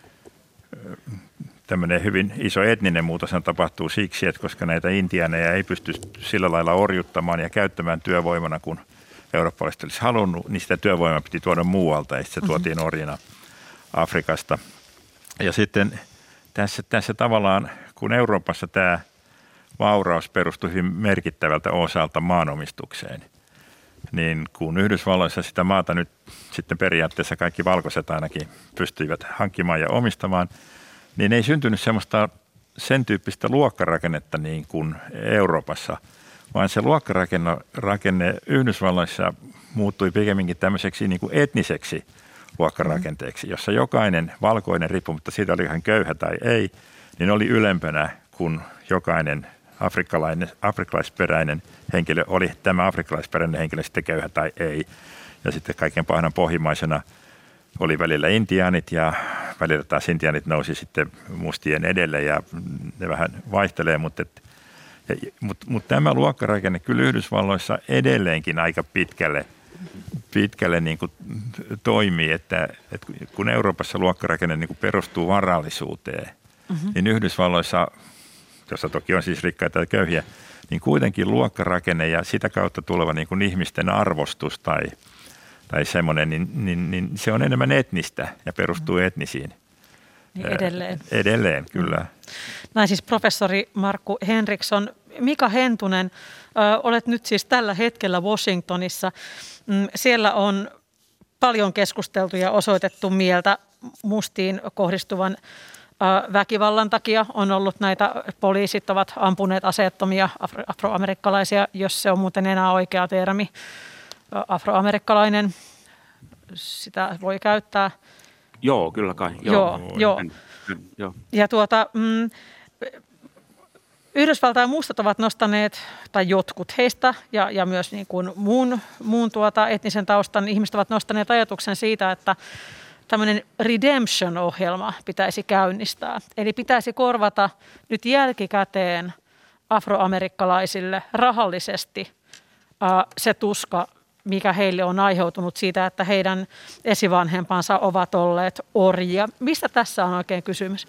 tämmöinen hyvin iso etninen muutos tapahtuu siksi, että koska näitä intiaaneja ei pysty sillä lailla orjuttamaan ja käyttämään työvoimana, kun eurooppalaiset olisi halunnut, niin sitä työvoimaa piti tuoda muualta ja sitten se tuotiin orjina Afrikasta. Ja sitten tässä, tässä tavallaan, kun Euroopassa tämä vauraus perustui hyvin merkittävältä osalta maanomistukseen, niin kun Yhdysvalloissa sitä maata nyt sitten periaatteessa kaikki valkoiset ainakin pystyivät hankkimaan ja omistamaan, niin ei syntynyt semmoista sen tyyppistä luokkarakennetta niin kuin Euroopassa, vaan se luokkarakenne rakenne Yhdysvalloissa muuttui pikemminkin tämmöiseksi niin kuin etniseksi luokkarakenteeksi, jossa jokainen valkoinen, riippumatta siitä oli hän köyhä tai ei, niin oli ylempänä kuin jokainen afrikkalainen, afrikkalaisperäinen henkilö, oli tämä afrikkalaisperäinen henkilö sitten köyhä tai ei. Ja sitten kaiken pahana pohjimmaisena oli välillä intiaanit ja välillä taas intiaanit nousi sitten mustien edelle ja ne vähän vaihtelee, mutta, et, ja, mutta, mutta tämä luokkarakenne kyllä Yhdysvalloissa edelleenkin aika pitkälle, pitkälle niin kuin toimii, että, että kun Euroopassa luokkarakenne niin kuin perustuu varallisuuteen, mm-hmm. niin Yhdysvalloissa, jossa toki on siis rikkaita ja köyhiä, niin kuitenkin luokkarakenne ja sitä kautta tuleva niin kuin ihmisten arvostus tai, tai semmoinen, niin, niin, niin se on enemmän etnistä ja perustuu etnisiin. Niin edelleen. Edelleen, kyllä. Näin siis professori Markku Henriksson. Mika Hentunen, ö, olet nyt siis tällä hetkellä Washingtonissa. Siellä on paljon keskusteltu ja osoitettu mieltä mustiin kohdistuvan väkivallan takia. On ollut näitä, poliisit ovat ampuneet aseettomia afro- afroamerikkalaisia, jos se on muuten enää oikea termi. Afroamerikkalainen, sitä voi käyttää. Joo, kyllä kai. Joo, joo. joo. En, en, joo. Ja tuota, mm, Yhdysvaltain mustat ovat nostaneet, tai jotkut heistä ja, ja myös niin kuin muun, muun tuota etnisen taustan ihmiset ovat nostaneet ajatuksen siitä, että tämmöinen redemption-ohjelma pitäisi käynnistää. Eli pitäisi korvata nyt jälkikäteen afroamerikkalaisille rahallisesti ää, se tuska, mikä heille on aiheutunut siitä, että heidän esivanhempansa ovat olleet orjia. Mistä tässä on oikein kysymys?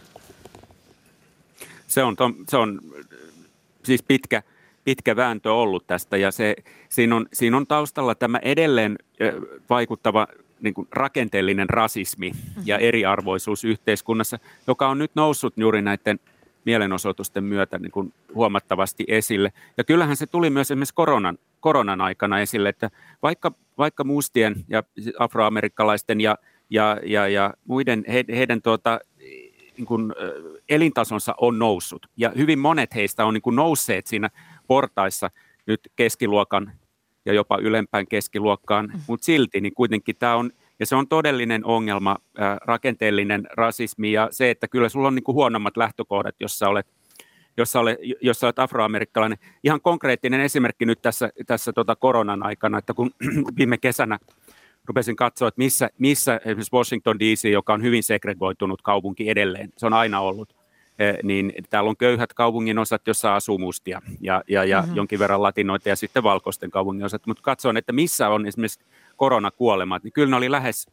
Se on, se on siis pitkä, pitkä vääntö ollut tästä ja se, siinä, on, siinä on taustalla tämä edelleen vaikuttava niin kuin rakenteellinen rasismi ja eriarvoisuus yhteiskunnassa, joka on nyt noussut juuri näiden mielenosoitusten myötä niin kuin huomattavasti esille. Ja kyllähän se tuli myös esimerkiksi koronan, koronan aikana esille, että vaikka, vaikka mustien ja afroamerikkalaisten ja, ja, ja, ja muiden he, heidän tuota, niin kuin, elintasonsa on noussut. Ja hyvin monet heistä on niin kuin nousseet siinä portaissa nyt keskiluokan ja jopa ylempään keskiluokkaan, mm. mutta silti niin kuitenkin tämä on, ja se on todellinen ongelma, ää, rakenteellinen rasismi ja se, että kyllä sulla on niin kuin huonommat lähtökohdat, jos sä olet, jos sä olet, jos sä olet afroamerikkalainen. Ihan konkreettinen esimerkki nyt tässä, tässä tota koronan aikana, että kun viime kesänä rupesin katsoa, että missä, missä esimerkiksi Washington D C, joka on hyvin segregoitunut kaupunki edelleen, se on aina ollut, niin täällä on köyhät kaupunginosat, jossa asuu mustia ja, ja, ja mm-hmm. jonkin verran latinoita ja sitten valkoisten kaupunginosat. Mutta katsoin, että missä on esimerkiksi koronakuolemat, niin kyllä ne oli lähes,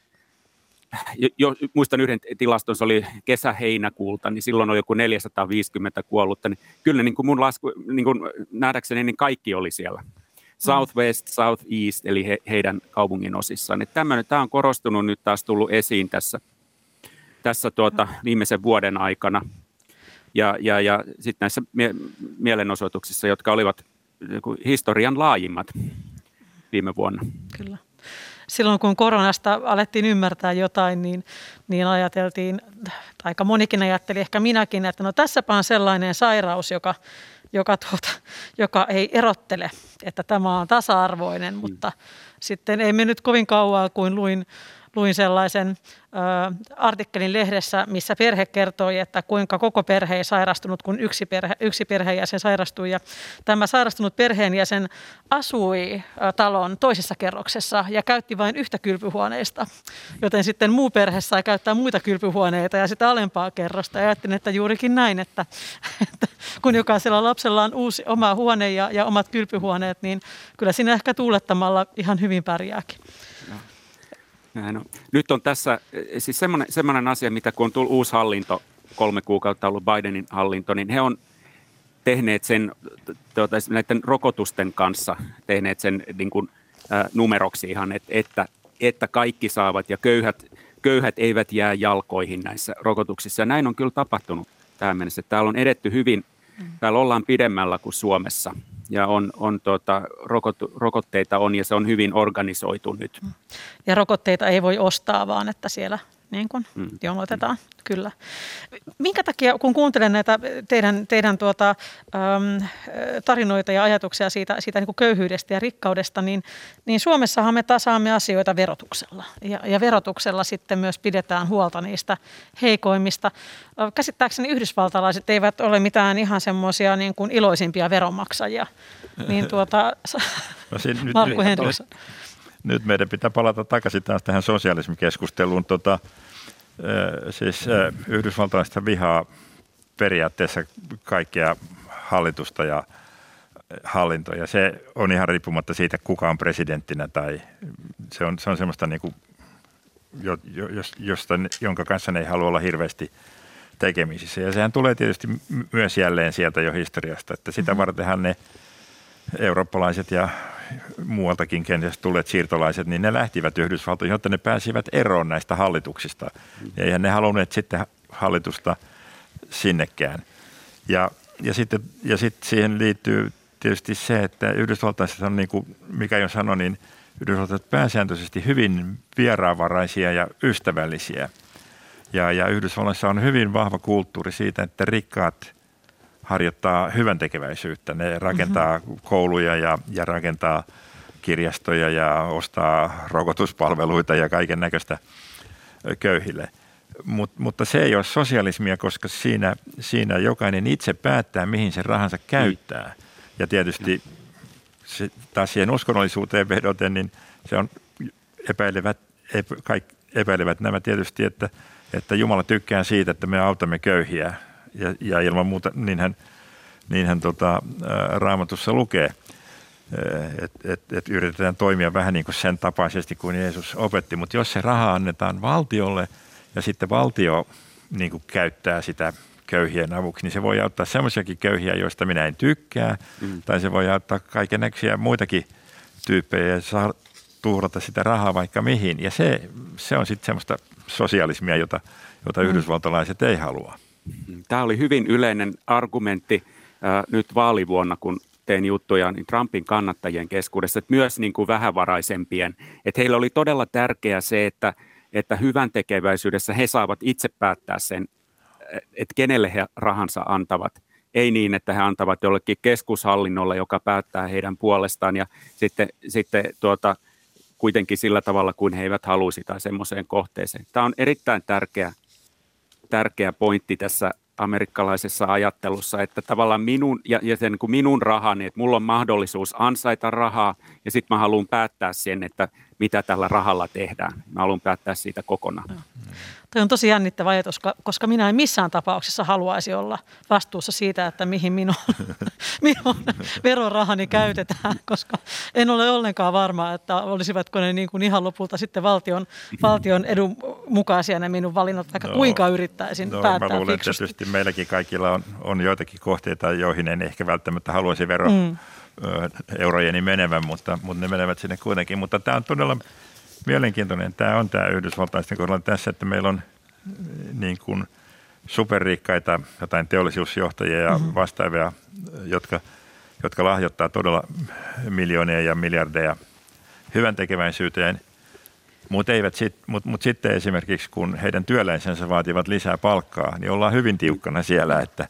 jo, muistan yhden tilaston, se oli kesä-heinäkuulta, niin silloin oli joku neljäsataaviisikymmentä kuollutta. Niin kyllä niin kuin mun lasku, niin kuin nähdäkseni, niin kaikki oli siellä. Southwest, Southeast, eli he, heidän kaupunginosissaan. Tämä on korostunut nyt taas tullut esiin tässä, tässä tuota, viimeisen vuoden aikana. Ja, ja, ja sitten näissä mie- mielenosoituksissa, jotka olivat historian laajimmat viime vuonna. Kyllä. Silloin kun koronasta alettiin ymmärtää jotain, niin, niin ajateltiin, aika monikin ajatteli, ehkä minäkin, että no tässäpä on sellainen sairaus, joka, joka, tuota, joka ei erottele, että tämä on tasa-arvoinen, mm. mutta sitten ei mennyt kovin kauaa, kuin luin, luin sellaisen ö, artikkelin lehdessä, missä perhe kertoi, että kuinka koko perhe ei sairastunut, kun yksi, perhe, yksi perheenjäsen sairastui. Ja tämä sairastunut perheenjäsen asui ö, talon toisessa kerroksessa ja käytti vain yhtä kylpyhuoneista, joten sitten muu perhe sai käyttää muita kylpyhuoneita ja sitä alempaa kerrosta. Ja ajattelin, että juurikin näin, että, että kun jokaisella lapsella on uusi oma huone ja, ja omat kylpyhuoneet, niin kyllä siinä ehkä tuulettamalla ihan hyvin pärjääkin. No, nyt on tässä siis semmoinen, semmoinen asia, mitä kun on tullut uusi hallinto, kolme kuukautta ollut Bidenin hallinto, niin he on tehneet sen tuota, näiden rokotusten kanssa, tehneet sen niin kuin, ä, numeroksi ihan, että, että, että kaikki saavat ja köyhät, köyhät eivät jää jalkoihin näissä rokotuksissa. Ja näin on kyllä tapahtunut tähän mennessä. Täällä on edetty hyvin, täällä ollaan pidemmällä kuin Suomessa. Ja on, on tuota, rokot, rokotteita on ja se on hyvin organisoitu nyt. Ja rokotteita ei voi ostaa, vaan että siellä niin kuin mm. jonotetaan, kyllä. Minkä takia, kun kuuntelen näitä teidän, teidän tuota, äm, tarinoita ja ajatuksia siitä, siitä niin kuin köyhyydestä ja rikkaudesta, niin, niin Suomessahan me tasaamme asioita verotuksella. Ja, ja verotuksella sitten myös pidetään huolta niistä heikoimmista. Käsittääkseni yhdysvaltalaiset eivät ole mitään ihan semmoisia niin kuin iloisimpia veronmaksajia. Niin tuota, no, siinä, nyt, Markku Henriksson. Nyt meidän pitää palata takaisin taas tähän sosialismikeskusteluun. Tota, siis yhdysvaltalaiset vihaa periaatteessa kaikkea hallitusta ja hallintoja. Se on ihan riippumatta siitä, kuka on presidenttinä tai se on, se on semmoista, niin kuin, josta, jonka kanssa ne ei halua olla hirveästi tekemisissä. Ja sehän tulee tietysti myös jälleen sieltä jo historiasta, että sitä vartenhan ne eurooppalaiset ja muualtakin kenties tulleet siirtolaiset, niin ne lähtivät Yhdysvaltoihin, jotta ne pääsivät eroon näistä hallituksista. Ja eihän ne halunneet sitten hallitusta sinnekään. Ja, ja sitten ja sitten siihen liittyy tietysti se, että Yhdysvaltaisessa on niin kuin Mika jo sanoi, niin Yhdysvaltalaiset pääsääntöisesti hyvin vieraanvaraisia ja ystävällisiä. Ja, ja Yhdysvalloissa on hyvin vahva kulttuuri siitä, että rikkaat harjoittaa hyvän tekeväisyyttä. Ne rakentaa mm-hmm. kouluja ja, ja rakentaa kirjastoja ja ostaa rokotuspalveluita ja kaiken näköistä köyhille. Mut, mutta se ei ole sosialismia, koska siinä, siinä jokainen itse päättää, mihin sen rahansa käyttää. Ja tietysti se, taas siihen uskonnollisuuteen vedoten, niin se on epäilevät, epä, kaikki epäilevät nämä tietysti, että, että Jumala tykkää siitä, että me autamme köyhiä. Ja, ja ilman muuta niinhän, niinhän tota, Raamatussa lukee, että et, et yritetään toimia vähän niin kuin sen tapaisesti kuin Jeesus opetti. Mutta jos se raha annetaan valtiolle ja sitten valtio niin kuin käyttää sitä köyhien avuksi, niin se voi auttaa semmoisiakin köyhiä, joista minä en tykkää. Mm. Tai se voi auttaa kaikennäköisiä muitakin tyyppejä ja saa tuhrata sitä rahaa vaikka mihin. Ja se, se on sitten semmoista sosialismia, jota, jota mm. yhdysvaltalaiset ei halua. Tämä oli hyvin yleinen argumentti äh, nyt vaalivuonna, kun tein juttuja niin Trumpin kannattajien keskuudessa, että myös niin kuin vähävaraisempien. Että heillä oli todella tärkeää se, että, että hyvän tekeväisyydessä he saavat itse päättää sen, että kenelle he rahansa antavat. Ei niin, että he antavat jollekin keskushallinnolle, joka päättää heidän puolestaan ja sitten, sitten tuota, kuitenkin sillä tavalla, kuin he eivät haluisi tai semmoiseen kohteeseen. Tämä on erittäin tärkeä, tärkeä pointti tässä amerikkalaisessa ajattelussa, että tavallaan minun, ja, ja sen kuin minun rahani, että mulla on mahdollisuus ansaita rahaa ja sitten mä haluan päättää sen, että mitä tällä rahalla tehdään. Mä haluan päättää siitä kokonaan. No. Tämä on tosi jännittävä ajatus, koska minä en missään tapauksessa haluaisi olla vastuussa siitä, että mihin minun, minun verorahani käytetään, koska en ole ollenkaan varma, että olisivatko ne niin kuin ihan lopulta sitten valtion, valtion edun mukaisia ne minun valinnat, vaikka no, kuinka yrittäisin no, päättää mä luulen, fiksusti. Tietysti meilläkin kaikilla on, on joitakin kohteita, joihin en ehkä välttämättä haluaisi vero mm. eurojeni menevän, mutta, mutta ne menevät sinne kuitenkin. Mutta tämä on todella mielenkiintoinen. Tämä on tämä Yhdysvaltaisten kohdalla tässä, että meillä on niin kuin superrikkaita jotain teollisuusjohtajia ja mm-hmm. vastaavia, jotka, jotka lahjoittaa todella miljoonia ja miljardeja hyvän tekeväisyyteen, mutta sit, mut, mut sitten esimerkiksi kun heidän työläisensä vaativat lisää palkkaa, niin ollaan hyvin tiukkana siellä, että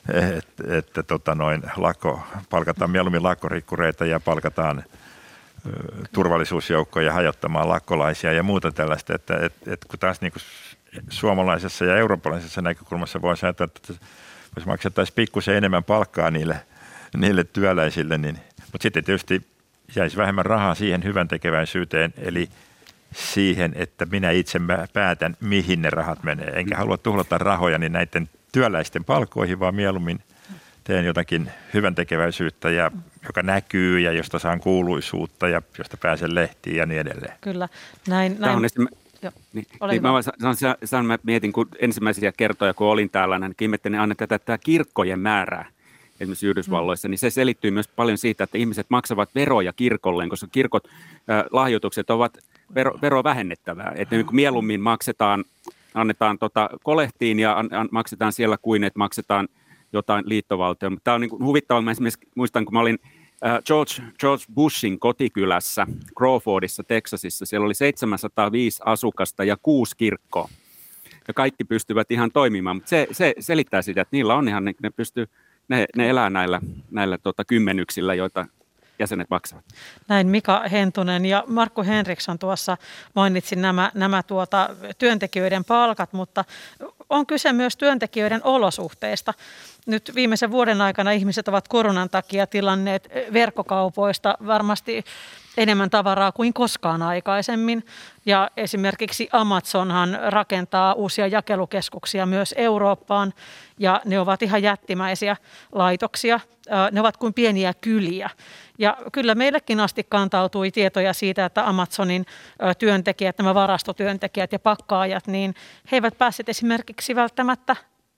että, että tota noin, lakko, palkataan mieluummin lakkorikkureita ja palkataan ö, turvallisuusjoukkoja hajottamaan lakkolaisia ja muuta tällaista, että et, et, kun taas niin kuin suomalaisessa ja eurooppalaisessa näkökulmassa voisi ajatella, että jos maksettaisiin pikkusen enemmän palkkaa niille, niille työläisille, niin, mutta sitten tietysti jäisi vähemmän rahaa siihen hyvän tekeväisyyteen, eli siihen, että minä itse päätän, mihin ne rahat menee. Enkä halua tuhlata rahoja niin näiden työläisten palkkoihin, vaan mieluummin teen jotakin hyvän tekeväisyyttä, ja, joka näkyy ja josta saan kuuluisuutta ja josta pääsen lehtiin ja niin edelleen. Kyllä, näin. näin. Joo, niin, niin mä, sanon, sanon, mä mietin, kun ensimmäisiä kertoja, kun olin täällä, niin ihmettelin aina tätä, tätä kirkkojen määrää esimerkiksi Yhdysvalloissa, mm. niin se selittyy myös paljon siitä, että ihmiset maksavat veroja kirkolleen, koska kirkot, äh, lahjoitukset ovat vero, verovähennettävää. Että niin mieluummin maksetaan, annetaan tota kolehtiin ja an, an, maksetaan siellä kuin, että maksetaan jotain liittovaltioon. Tämä on niin kuin huvittavaa. Mä esimerkiksi muistan, kun mä olin äh, George, George Bushin kotikylässä Crawfordissa, Texasissa. Siellä oli seitsemänsataaviisi asukasta ja kuusi kirkkoa. Ja kaikki pystyvät ihan toimimaan, mutta se, se selittää sitä, että niillä on ihan, ne pystyy, ne, ne elää näillä, näillä tota, kymmenyksillä, joita jäsenet maksavat. Näin Mika Hentunen ja Markku Henriksson tuossa mainitsi nämä, nämä tuota, työntekijöiden palkat, mutta on kyse myös työntekijöiden olosuhteista. Nyt viimeisen vuoden aikana ihmiset ovat koronan takia tilanneet verkkokaupoista varmasti enemmän tavaraa kuin koskaan aikaisemmin. Ja esimerkiksi Amazonhan rakentaa uusia jakelukeskuksia myös Eurooppaan, ja ne ovat ihan jättimäisiä laitoksia. Ne ovat kuin pieniä kyliä. Ja kyllä meillekin asti kantautui tietoja siitä, että Amazonin työntekijät, nämä varastotyöntekijät ja pakkaajat, niin he eivät päässeet esimerkiksi välttämättä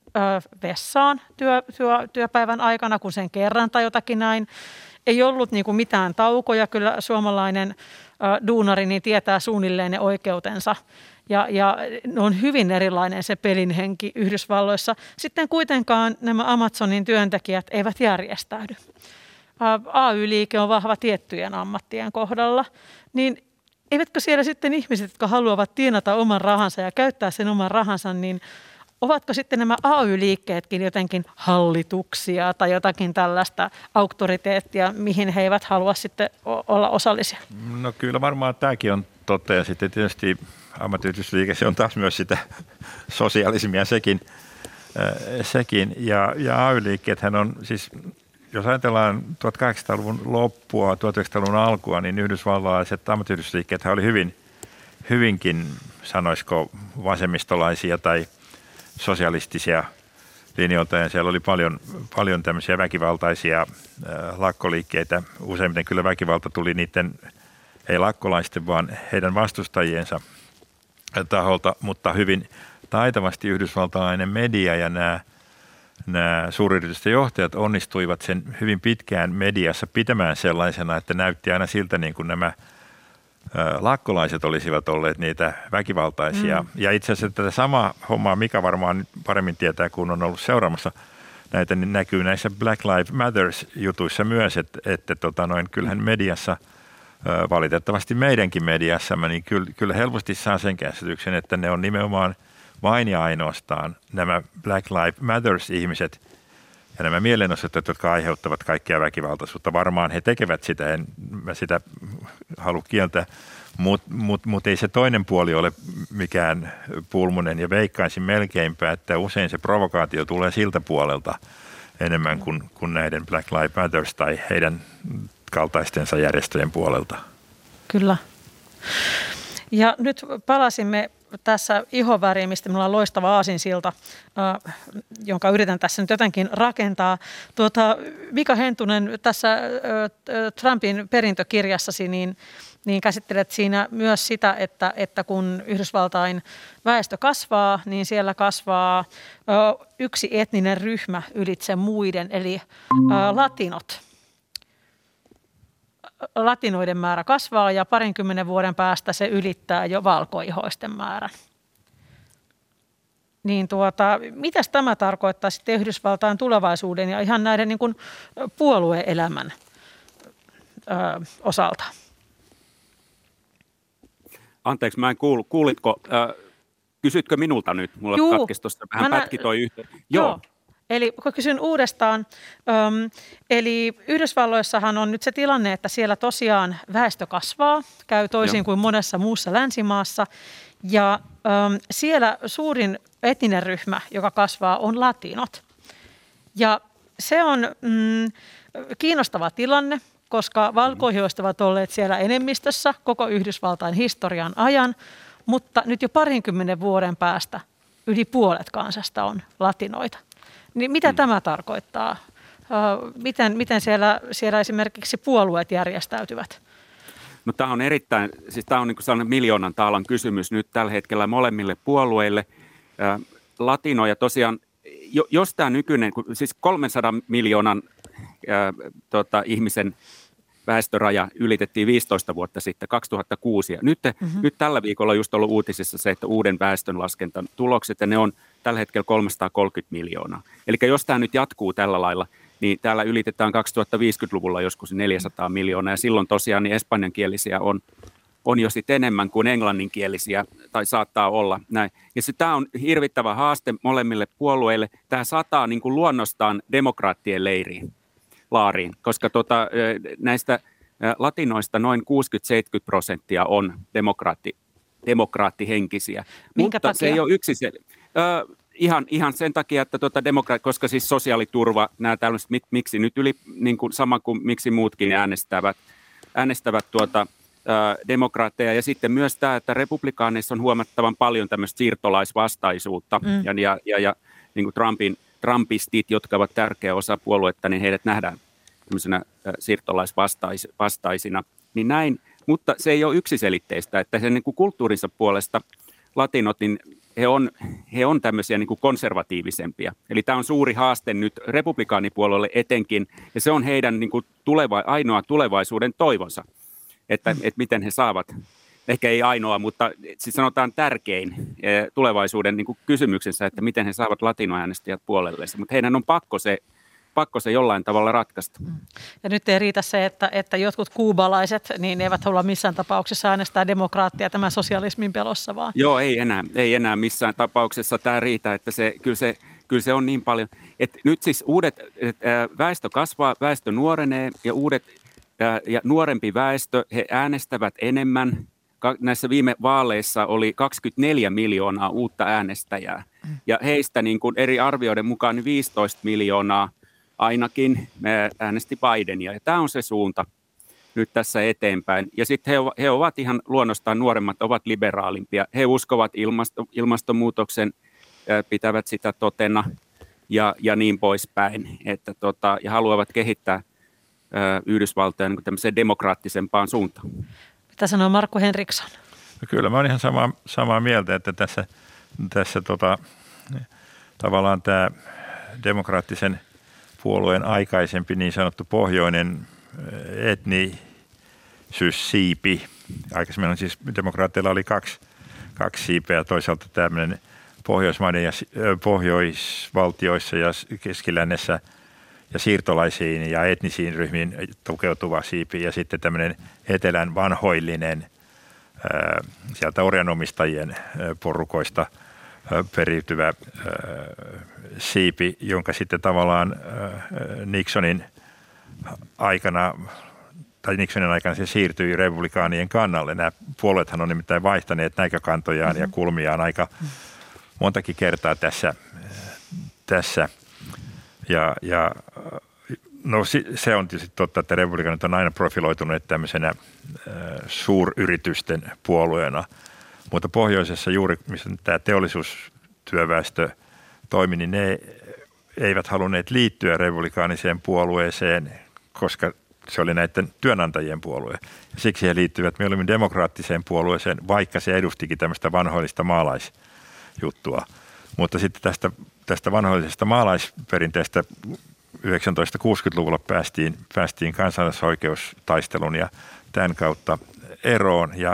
vessaan työ, työ, työpäivän aikana, kun sen kerran tai jotakin näin. Ei ollut niin kuin mitään taukoja. Kyllä suomalainen ä, duunari niin tietää suunnilleen ne oikeutensa. Ja, ja on hyvin erilainen se pelin henki Yhdysvalloissa. Sitten kuitenkaan nämä Amazonin työntekijät eivät järjestäydy. A Y-liike on vahva tiettyjen ammattien kohdalla, niin eivätkö siellä sitten ihmiset, jotka haluavat tienata oman rahansa ja käyttää sen oman rahansa, niin ovatko sitten nämä A Y-liikkeetkin jotenkin hallituksia tai jotakin tällaista auktoriteettia, mihin he eivät halua sitten olla osallisia? No kyllä varmaan tämäkin on totta ja sitten tietysti ammattiyhdistysliike, se on taas myös sitä sosialismia sekin. Äh, sekin. Ja, ja A Y-liikkeethän on siis, jos ajatellaan tuhatkahdeksansataaluvun loppua, tuhatyhdeksänsataaluvun alkua, niin yhdysvallalaiset ammattiyhdistysliikkeethän oli hyvin, hyvinkin, sanoisiko, vasemmistolaisia tai sosialistisia linjoilta. Ja siellä oli paljon, paljon tämmöisiä väkivaltaisia äh, lakkoliikkeitä. Useimmiten kyllä väkivalta tuli niiden, ei lakkolaisten, vaan heidän vastustajiensa taholta, mutta hyvin taitavasti yhdysvaltalainen media ja nämä, nämä suuryritysten johtajat onnistuivat sen hyvin pitkään mediassa pitämään sellaisena, että näytti aina siltä niin kuin nämä lakkolaiset olisivat olleet niitä väkivaltaisia. Mm. Ja itse asiassa tätä samaa hommaa, mikä varmaan paremmin tietää, kun on ollut seuraamassa näitä, niin näkyy näissä Black Lives Matters-jutuissa myös, että, että tota noin, kyllähän mediassa, valitettavasti meidänkin mediassamme, niin kyllä, kyllä helposti saa sen käsityksen, että ne on nimenomaan vain ja ainoastaan nämä Black Lives Matters-ihmiset ja nämä mielenosoittajat, jotka aiheuttavat kaikkea väkivaltaisuutta. Varmaan he tekevät sitä, en mä sitä halua kieltää, mutta mut, mut ei se toinen puoli ole mikään pulmunen ja veikkaisin melkeinpä, että usein se provokaatio tulee siltä puolelta enemmän kuin, kuin näiden Black Lives Matters tai heidän kaltaistensa järjestöjen puolelta. Kyllä. Ja nyt palasimme tässä ihoväriin, mistä minulla on loistava aasinsilta, äh, jonka yritän tässä nyt jotenkin rakentaa. Tuota, Mika Hentunen, tässä äh, Trumpin perintökirjassasi, niin, niin käsittelet siinä myös sitä, että, että kun Yhdysvaltain väestö kasvaa, niin siellä kasvaa äh, yksi etninen ryhmä ylitse muiden, eli äh, latinot. Latinoiden määrä kasvaa ja parinkymmenen vuoden päästä se ylittää jo valkoihoisten määrän. Niin tuota, mitäs tämä tarkoittaa sitten Yhdysvaltain tulevaisuuden ja ihan näiden niin kuin puolueelämän ö, osalta? Anteeksi, mä en kuulu. Kuulitko, äh, kysytkö minulta nyt? Mulla Juu, katkesi tuossa vähän nä- pätki toi yhteen. Joo. Joo. Eli kysyn uudestaan, öm, eli Yhdysvalloissahan on nyt se tilanne, että siellä tosiaan väestö kasvaa, käy toisin Joo. kuin monessa muussa länsimaassa, ja öm, siellä suurin etninen ryhmä, joka kasvaa, on latinot. Ja se on mm, kiinnostava tilanne, koska valkoihoiset ovat olleet siellä enemmistössä koko Yhdysvaltain historian ajan, mutta nyt jo parinkymmenen vuoden päästä yli puolet kansasta on latinoita. Niin mitä hmm. tämä tarkoittaa? Miten, miten siellä, siellä esimerkiksi puolueet järjestäytyvät? No tämä on erittäin, siis tämä on niin kuin sellainen miljoonan taalan kysymys nyt tällä hetkellä molemmille puolueille. Latinoja tosiaan, jos tämä nykyinen, siis kolmensadan miljoonan ää, tota, ihmisen väestöraja ylitettiin viisitoista vuotta sitten, kaksituhattakuusi. Ja nyt, mm-hmm. nyt tällä viikolla on just ollut uutisissa se, että uuden väestönlaskentan tulokset, ja ne on tällä hetkellä kolmesataakolmekymmentä miljoonaa. Eli jos tämä nyt jatkuu tällä lailla, niin täällä ylitetään kaksituhattaviisikymmentäluvulla joskus neljäsataa miljoonaa, ja silloin tosiaan niin espanjankielisiä on, on jo sitten enemmän kuin englanninkielisiä, tai saattaa olla näin. Ja se, tämä on hirvittävä haaste molemmille puolueille. Tämä sataa niin kuin luonnostaan demokraattien leiriin. laariin, koska tota, näistä latinoista noin kuusikymmentä seitsemänkymmentä prosenttia on demokraatti, demokraattihenkisiä. Minkä Mutta takia? se ei ole yksi se, äh, ihan, ihan sen takia, että tota demokraat, koska siis sosiaaliturva, nämä tällaiset, miksi nyt yli, niin kuin sama kuin miksi muutkin äänestävät, äänestävät tuota, äh, demokraatteja. Ja sitten myös tämä, että republikaaneissa on huomattavan paljon tämmöistä siirtolaisvastaisuutta mm. ja, ja, ja, ja niin kuin Trumpin Trumpistit, jotka ovat tärkeä osa puoluetta, niin heidät nähdään tämmöisenä siirtolaisvastaisina. Niin näin, mutta se ei ole yksiselitteistä, että sen niin kuin kulttuurinsa puolesta latinot, niin he on, he on tämmöisiä niin kuin konservatiivisempia. Eli tämä on suuri haaste nyt republikaanipuolueelle etenkin, ja se on heidän niin kuin tuleva, ainoa tulevaisuuden toivonsa, että, että miten he saavat. Ehkä ei ainoa, mutta siis sanotaan tärkein tulevaisuuden niin kuin kysymyksensä, että miten he saavat latinoäänestäjät puolelle. Mutta heidän on pakko se pakko se jollain tavalla ratkaista. Ja nyt ei riitä se, että, että jotkut kuubalaiset niin eivät halua missään tapauksessa äänestää demokraattia tämän sosialismin pelossa vaan. Joo, ei enää, ei enää missään tapauksessa tämä riitä, että se, kyllä, se, kyllä se on niin paljon. Että nyt siis uudet, väestö kasvaa, väestö nuorenee ja uudet ja nuorempi väestö, he äänestävät enemmän. Näissä viime vaaleissa oli kaksikymmentäneljä miljoonaa uutta äänestäjää ja heistä niin kuin eri arvioiden mukaan niin viisitoista miljoonaa ainakin äänesti Bidenia. Ja tämä on se suunta nyt tässä eteenpäin. Ja sitten he, he ovat ihan luonnostaan nuoremmat, ovat liberaalimpia. He uskovat ilmasto, ilmastonmuutoksen, pitävät sitä totena ja, ja niin poispäin. Että tota, ja haluavat kehittää Yhdysvaltoja niin tämmöiseen demokraattisempaan suuntaan. Mitä sanoo Markku Henriksson? No kyllä mä olen ihan samaa, samaa mieltä, että tässä, tässä tota, tavallaan tämä demokraattisen puolueen aikaisempi niin sanottu pohjoinen etnisyyssiipi. Aikaisemmin siis demokraatteilla oli kaksi, kaksi siipeä, toisaalta tämmöinen Pohjoismaiden ja pohjoisvaltioissa ja keskilännessä ja siirtolaisiin ja etnisiin ryhmiin tukeutuva siipi ja sitten tämmöinen etelän vanhoillinen ää, sieltä orjanomistajien porukoista ää, periytyvä ää, siipi, jonka sitten tavallaan ää, Nixonin aikana tai Nixonin aikana se siirtyi republikaanien kannalle. Nämä puolueethan on nimittäin vaihtaneet näkökantojaan mm-hmm. ja kulmiaan aika montakin kertaa tässä, tässä. Ja, ja no se on tietysti totta, että republikaanit on aina profiloituneet tämmöisenä äh, suuryritysten puolueena, mutta pohjoisessa juuri, missä tämä teollisuustyöväestö toimi, niin ne eivät halunneet liittyä republikaaniseen puolueeseen, koska se oli näiden työnantajien puolue. Ja siksi he liittyivät mieluummin demokraattiseen puolueeseen, vaikka se edustikin tämmöistä vanhoillista maalaisjuttua. Mutta sitten tästä, tästä vanhoillisesta maalaisperinteestä tuhatyhdeksänsataakuusikymmentäluvulla päästiin, päästiin kansalaisoikeustaistelun ja tämän kautta eroon ja,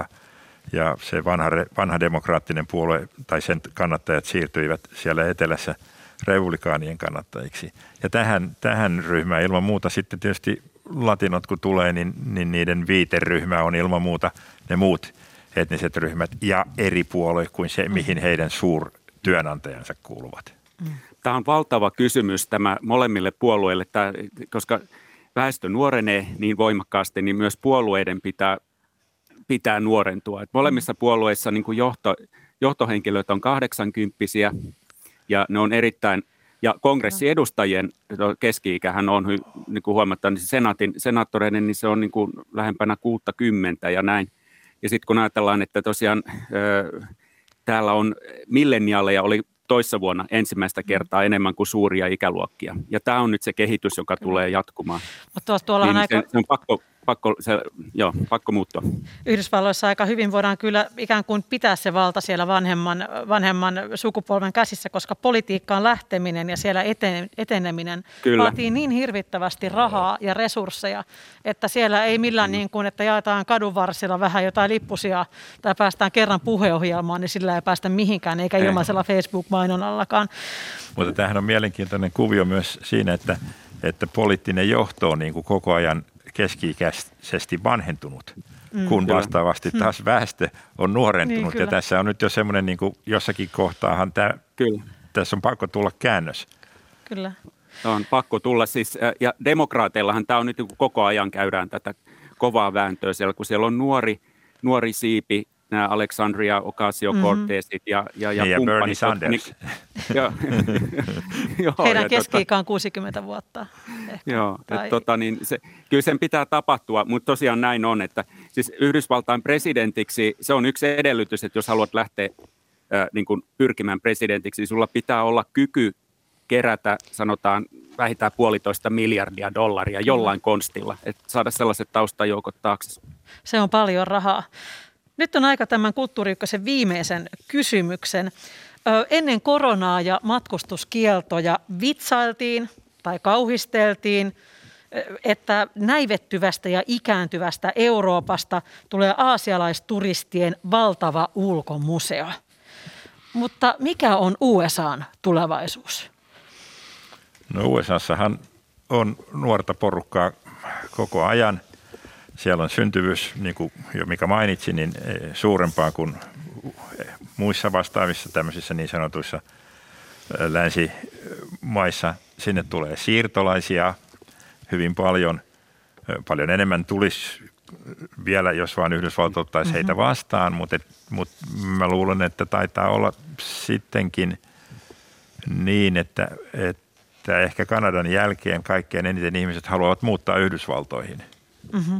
ja se vanha, vanha demokraattinen puolue tai sen kannattajat siirtyivät siellä etelässä republikaanien kannattajiksi. Ja tähän, tähän ryhmään ilman muuta sitten tietysti latinot kun tulee, niin, niin niiden viiteryhmä on ilman muuta ne muut etniset ryhmät ja eri puolue kuin se, mihin heidän suur työnantajansa kuuluvat. Tämä on valtava kysymys tämä molemmille puolueille, tämä, koska väestö nuorenee niin voimakkaasti, niin myös puolueiden pitää, pitää nuorentua. Et molemmissa puolueissa niin kuin johto, johtohenkilöt on kahdeksankymppisiä ja ne on erittäin, ja kongressiedustajien keski-ikähän on, niin kuin huomataan, niin senaatin, senaattoreiden, niin se on niin kuin lähempänä kuusikymmentä ja näin. Ja sitten kun ajatellaan, että tosiaan Öö, täällä on milleniaaleja, oli toissa vuonna ensimmäistä kertaa enemmän kuin suuria ikäluokkia. Ja tämä on nyt se kehitys, joka tulee jatkumaan. Mutta tuolla niin on aika... se, se on pakko, pakko, se, joo, pakko muuttua. Yhdysvalloissa aika hyvin voidaan kyllä ikään kuin pitää se valta siellä vanhemman, vanhemman sukupolven käsissä, koska politiikkaan lähteminen ja siellä eten, eteneminen kyllä. vaatii niin hirvittävästi rahaa ja resursseja, että siellä ei millään niin kuin, että jaetaan kadunvarsilla vähän jotain lippusia tai päästään kerran puheohjelmaan, niin sillä ei päästä mihinkään, eikä ilmaisella Facebook-mainonnallakaan. Mutta tämähän on mielenkiintoinen kuvio myös siinä, että, että poliittinen johto on niin kuin koko ajan keski-ikäisesti vanhentunut, mm, kun kyllä. vastaavasti taas väestö on nuorentunut. Niin, ja tässä on nyt jo semmoinen, niin kuin jossakin kohtaahan tämä, kyllä. tässä on pakko tulla käännös. Kyllä. On pakko tulla siis, ja demokraateillahan tämä on nyt koko ajan käydään tätä kovaa vääntöä siellä, kun siellä on nuori, nuori siipi, nämä Alexandria Ocasio-Cortezit ja, ja, ja, niin, ja Bernie Sanders. Joo, heidän keski-ikä on kuusikymmentä vuotta. Ehkä, joo, tai... et, tota, niin se, kyllä sen pitää tapahtua, mutta tosiaan näin on, että siis Yhdysvaltain presidentiksi se on yksi edellytys, että jos haluat lähteä äh, niin kuin pyrkimään presidentiksi, niin sulla pitää olla kyky kerätä, sanotaan, vähintään puolitoista miljardia dollaria jollain konstilla, että saada sellaiset taustajoukot taakse. Se on paljon rahaa. Nyt on aika tämän Kulttuuri Ykkösen viimeisen kysymyksen. Ö, ennen koronaa ja matkustuskieltoja vitsailtiin tai kauhisteltiin, että näivettyvästä ja ikääntyvästä Euroopasta tulee aasialaisturistien valtava ulkomuseo. Mutta mikä on U S A:n tulevaisuus? No U S A:ssahan on nuorta porukkaa koko ajan. Siellä on syntyvyys, niin kuin jo Mika mainitsi, niin suurempaa kuin muissa vastaavissa tämmöisissä niin sanotuissa länsimaissa. Sinne tulee siirtolaisia hyvin paljon. Paljon enemmän tulisi vielä, jos vaan Yhdysvallat ottaisi heitä vastaan, mutta, et, mutta mä luulen, että taitaa olla sittenkin niin, että, että ehkä Kanadan jälkeen kaikkein eniten ihmiset haluavat muuttaa Yhdysvaltoihin. Mm-hmm.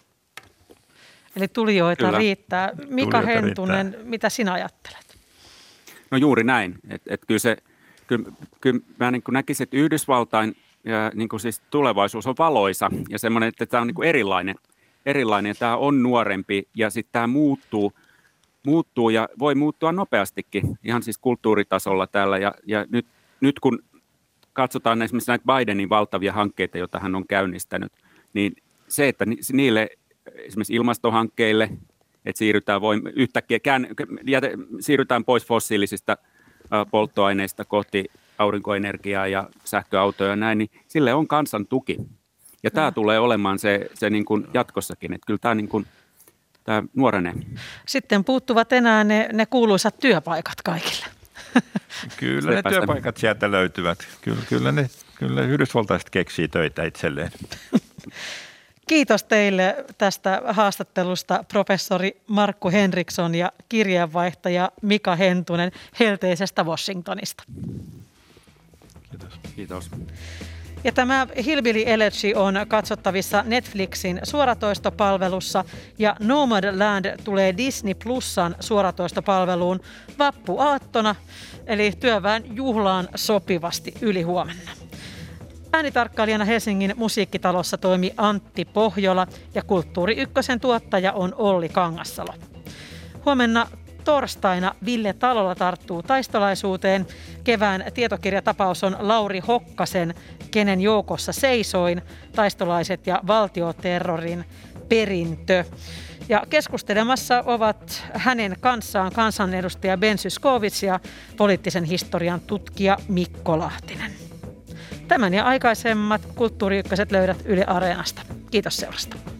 Eli tulijoita Kyllä. riittää. Mika Tulijoita Hentunen, riittää. mitä sinä ajattelet? No juuri näin. Et, et kyllä, se, kyllä, kyllä mä niin kuin näkisin, että Yhdysvaltain ja niin kuin siis tulevaisuus on valoisa ja semmoinen, että tämä on niin kuin erilainen. erilainen ja tämä on nuorempi ja sitten tämä muuttuu, muuttuu ja voi muuttua nopeastikin ihan siis kulttuuritasolla täällä ja, ja nyt, nyt kun katsotaan esimerkiksi näitä Bidenin valtavia hankkeita, joita hän on käynnistänyt, niin se, että niille esimerkiksi ilmastohankkeille, että siirrytään, voim- yhtäkkiä kään, jäte, siirrytään pois fossiilisista ä, polttoaineista kohti aurinkoenergiaa ja sähköautoja ja näin, niin sille on kansan tuki. Ja tämä tulee olemaan se, se niin kuin jatkossakin, että kyllä tämä, niin kuin, tämä nuorenee. Sitten puuttuvat enää ne, ne kuuluisat työpaikat kaikille. Kyllä ne päästä. työpaikat sieltä löytyvät. Kyllä, kyllä, ne, kyllä yhdysvaltaiset keksii töitä itselleen. Kiitos teille tästä haastattelusta, professori Markku Henriksson ja kirjeenvaihtaja Mika Hentunen helteisestä Washingtonista. Kiitos. Kiitos. Ja tämä Hillbilly Elegy on katsottavissa Netflixin suoratoistopalvelussa ja Nomadland tulee Disney Plusan suoratoistopalveluun vappuaattona, eli työväen juhlaan sopivasti ylihuomenna. Äänitarkkailijana Helsingin musiikkitalossa toimi Antti Pohjola ja Kulttuuri Ykkösen tuottaja on Olli Kangassalo. Huomenna torstaina Ville Talola tarttuu taistolaisuuteen. Kevään tietokirjatapaus on Lauri Hokkasen Kenen joukossa seisoin, taistolaiset ja valtioterrorin perintö. Ja keskustelemassa ovat hänen kanssaan kansanedustaja Ben Zyskowicz ja poliittisen historian tutkija Mikko Lahtinen. Tämän ja aikaisemmat Kulttuuri Ykköset löydät Yle Areenasta. Kiitos seurasta.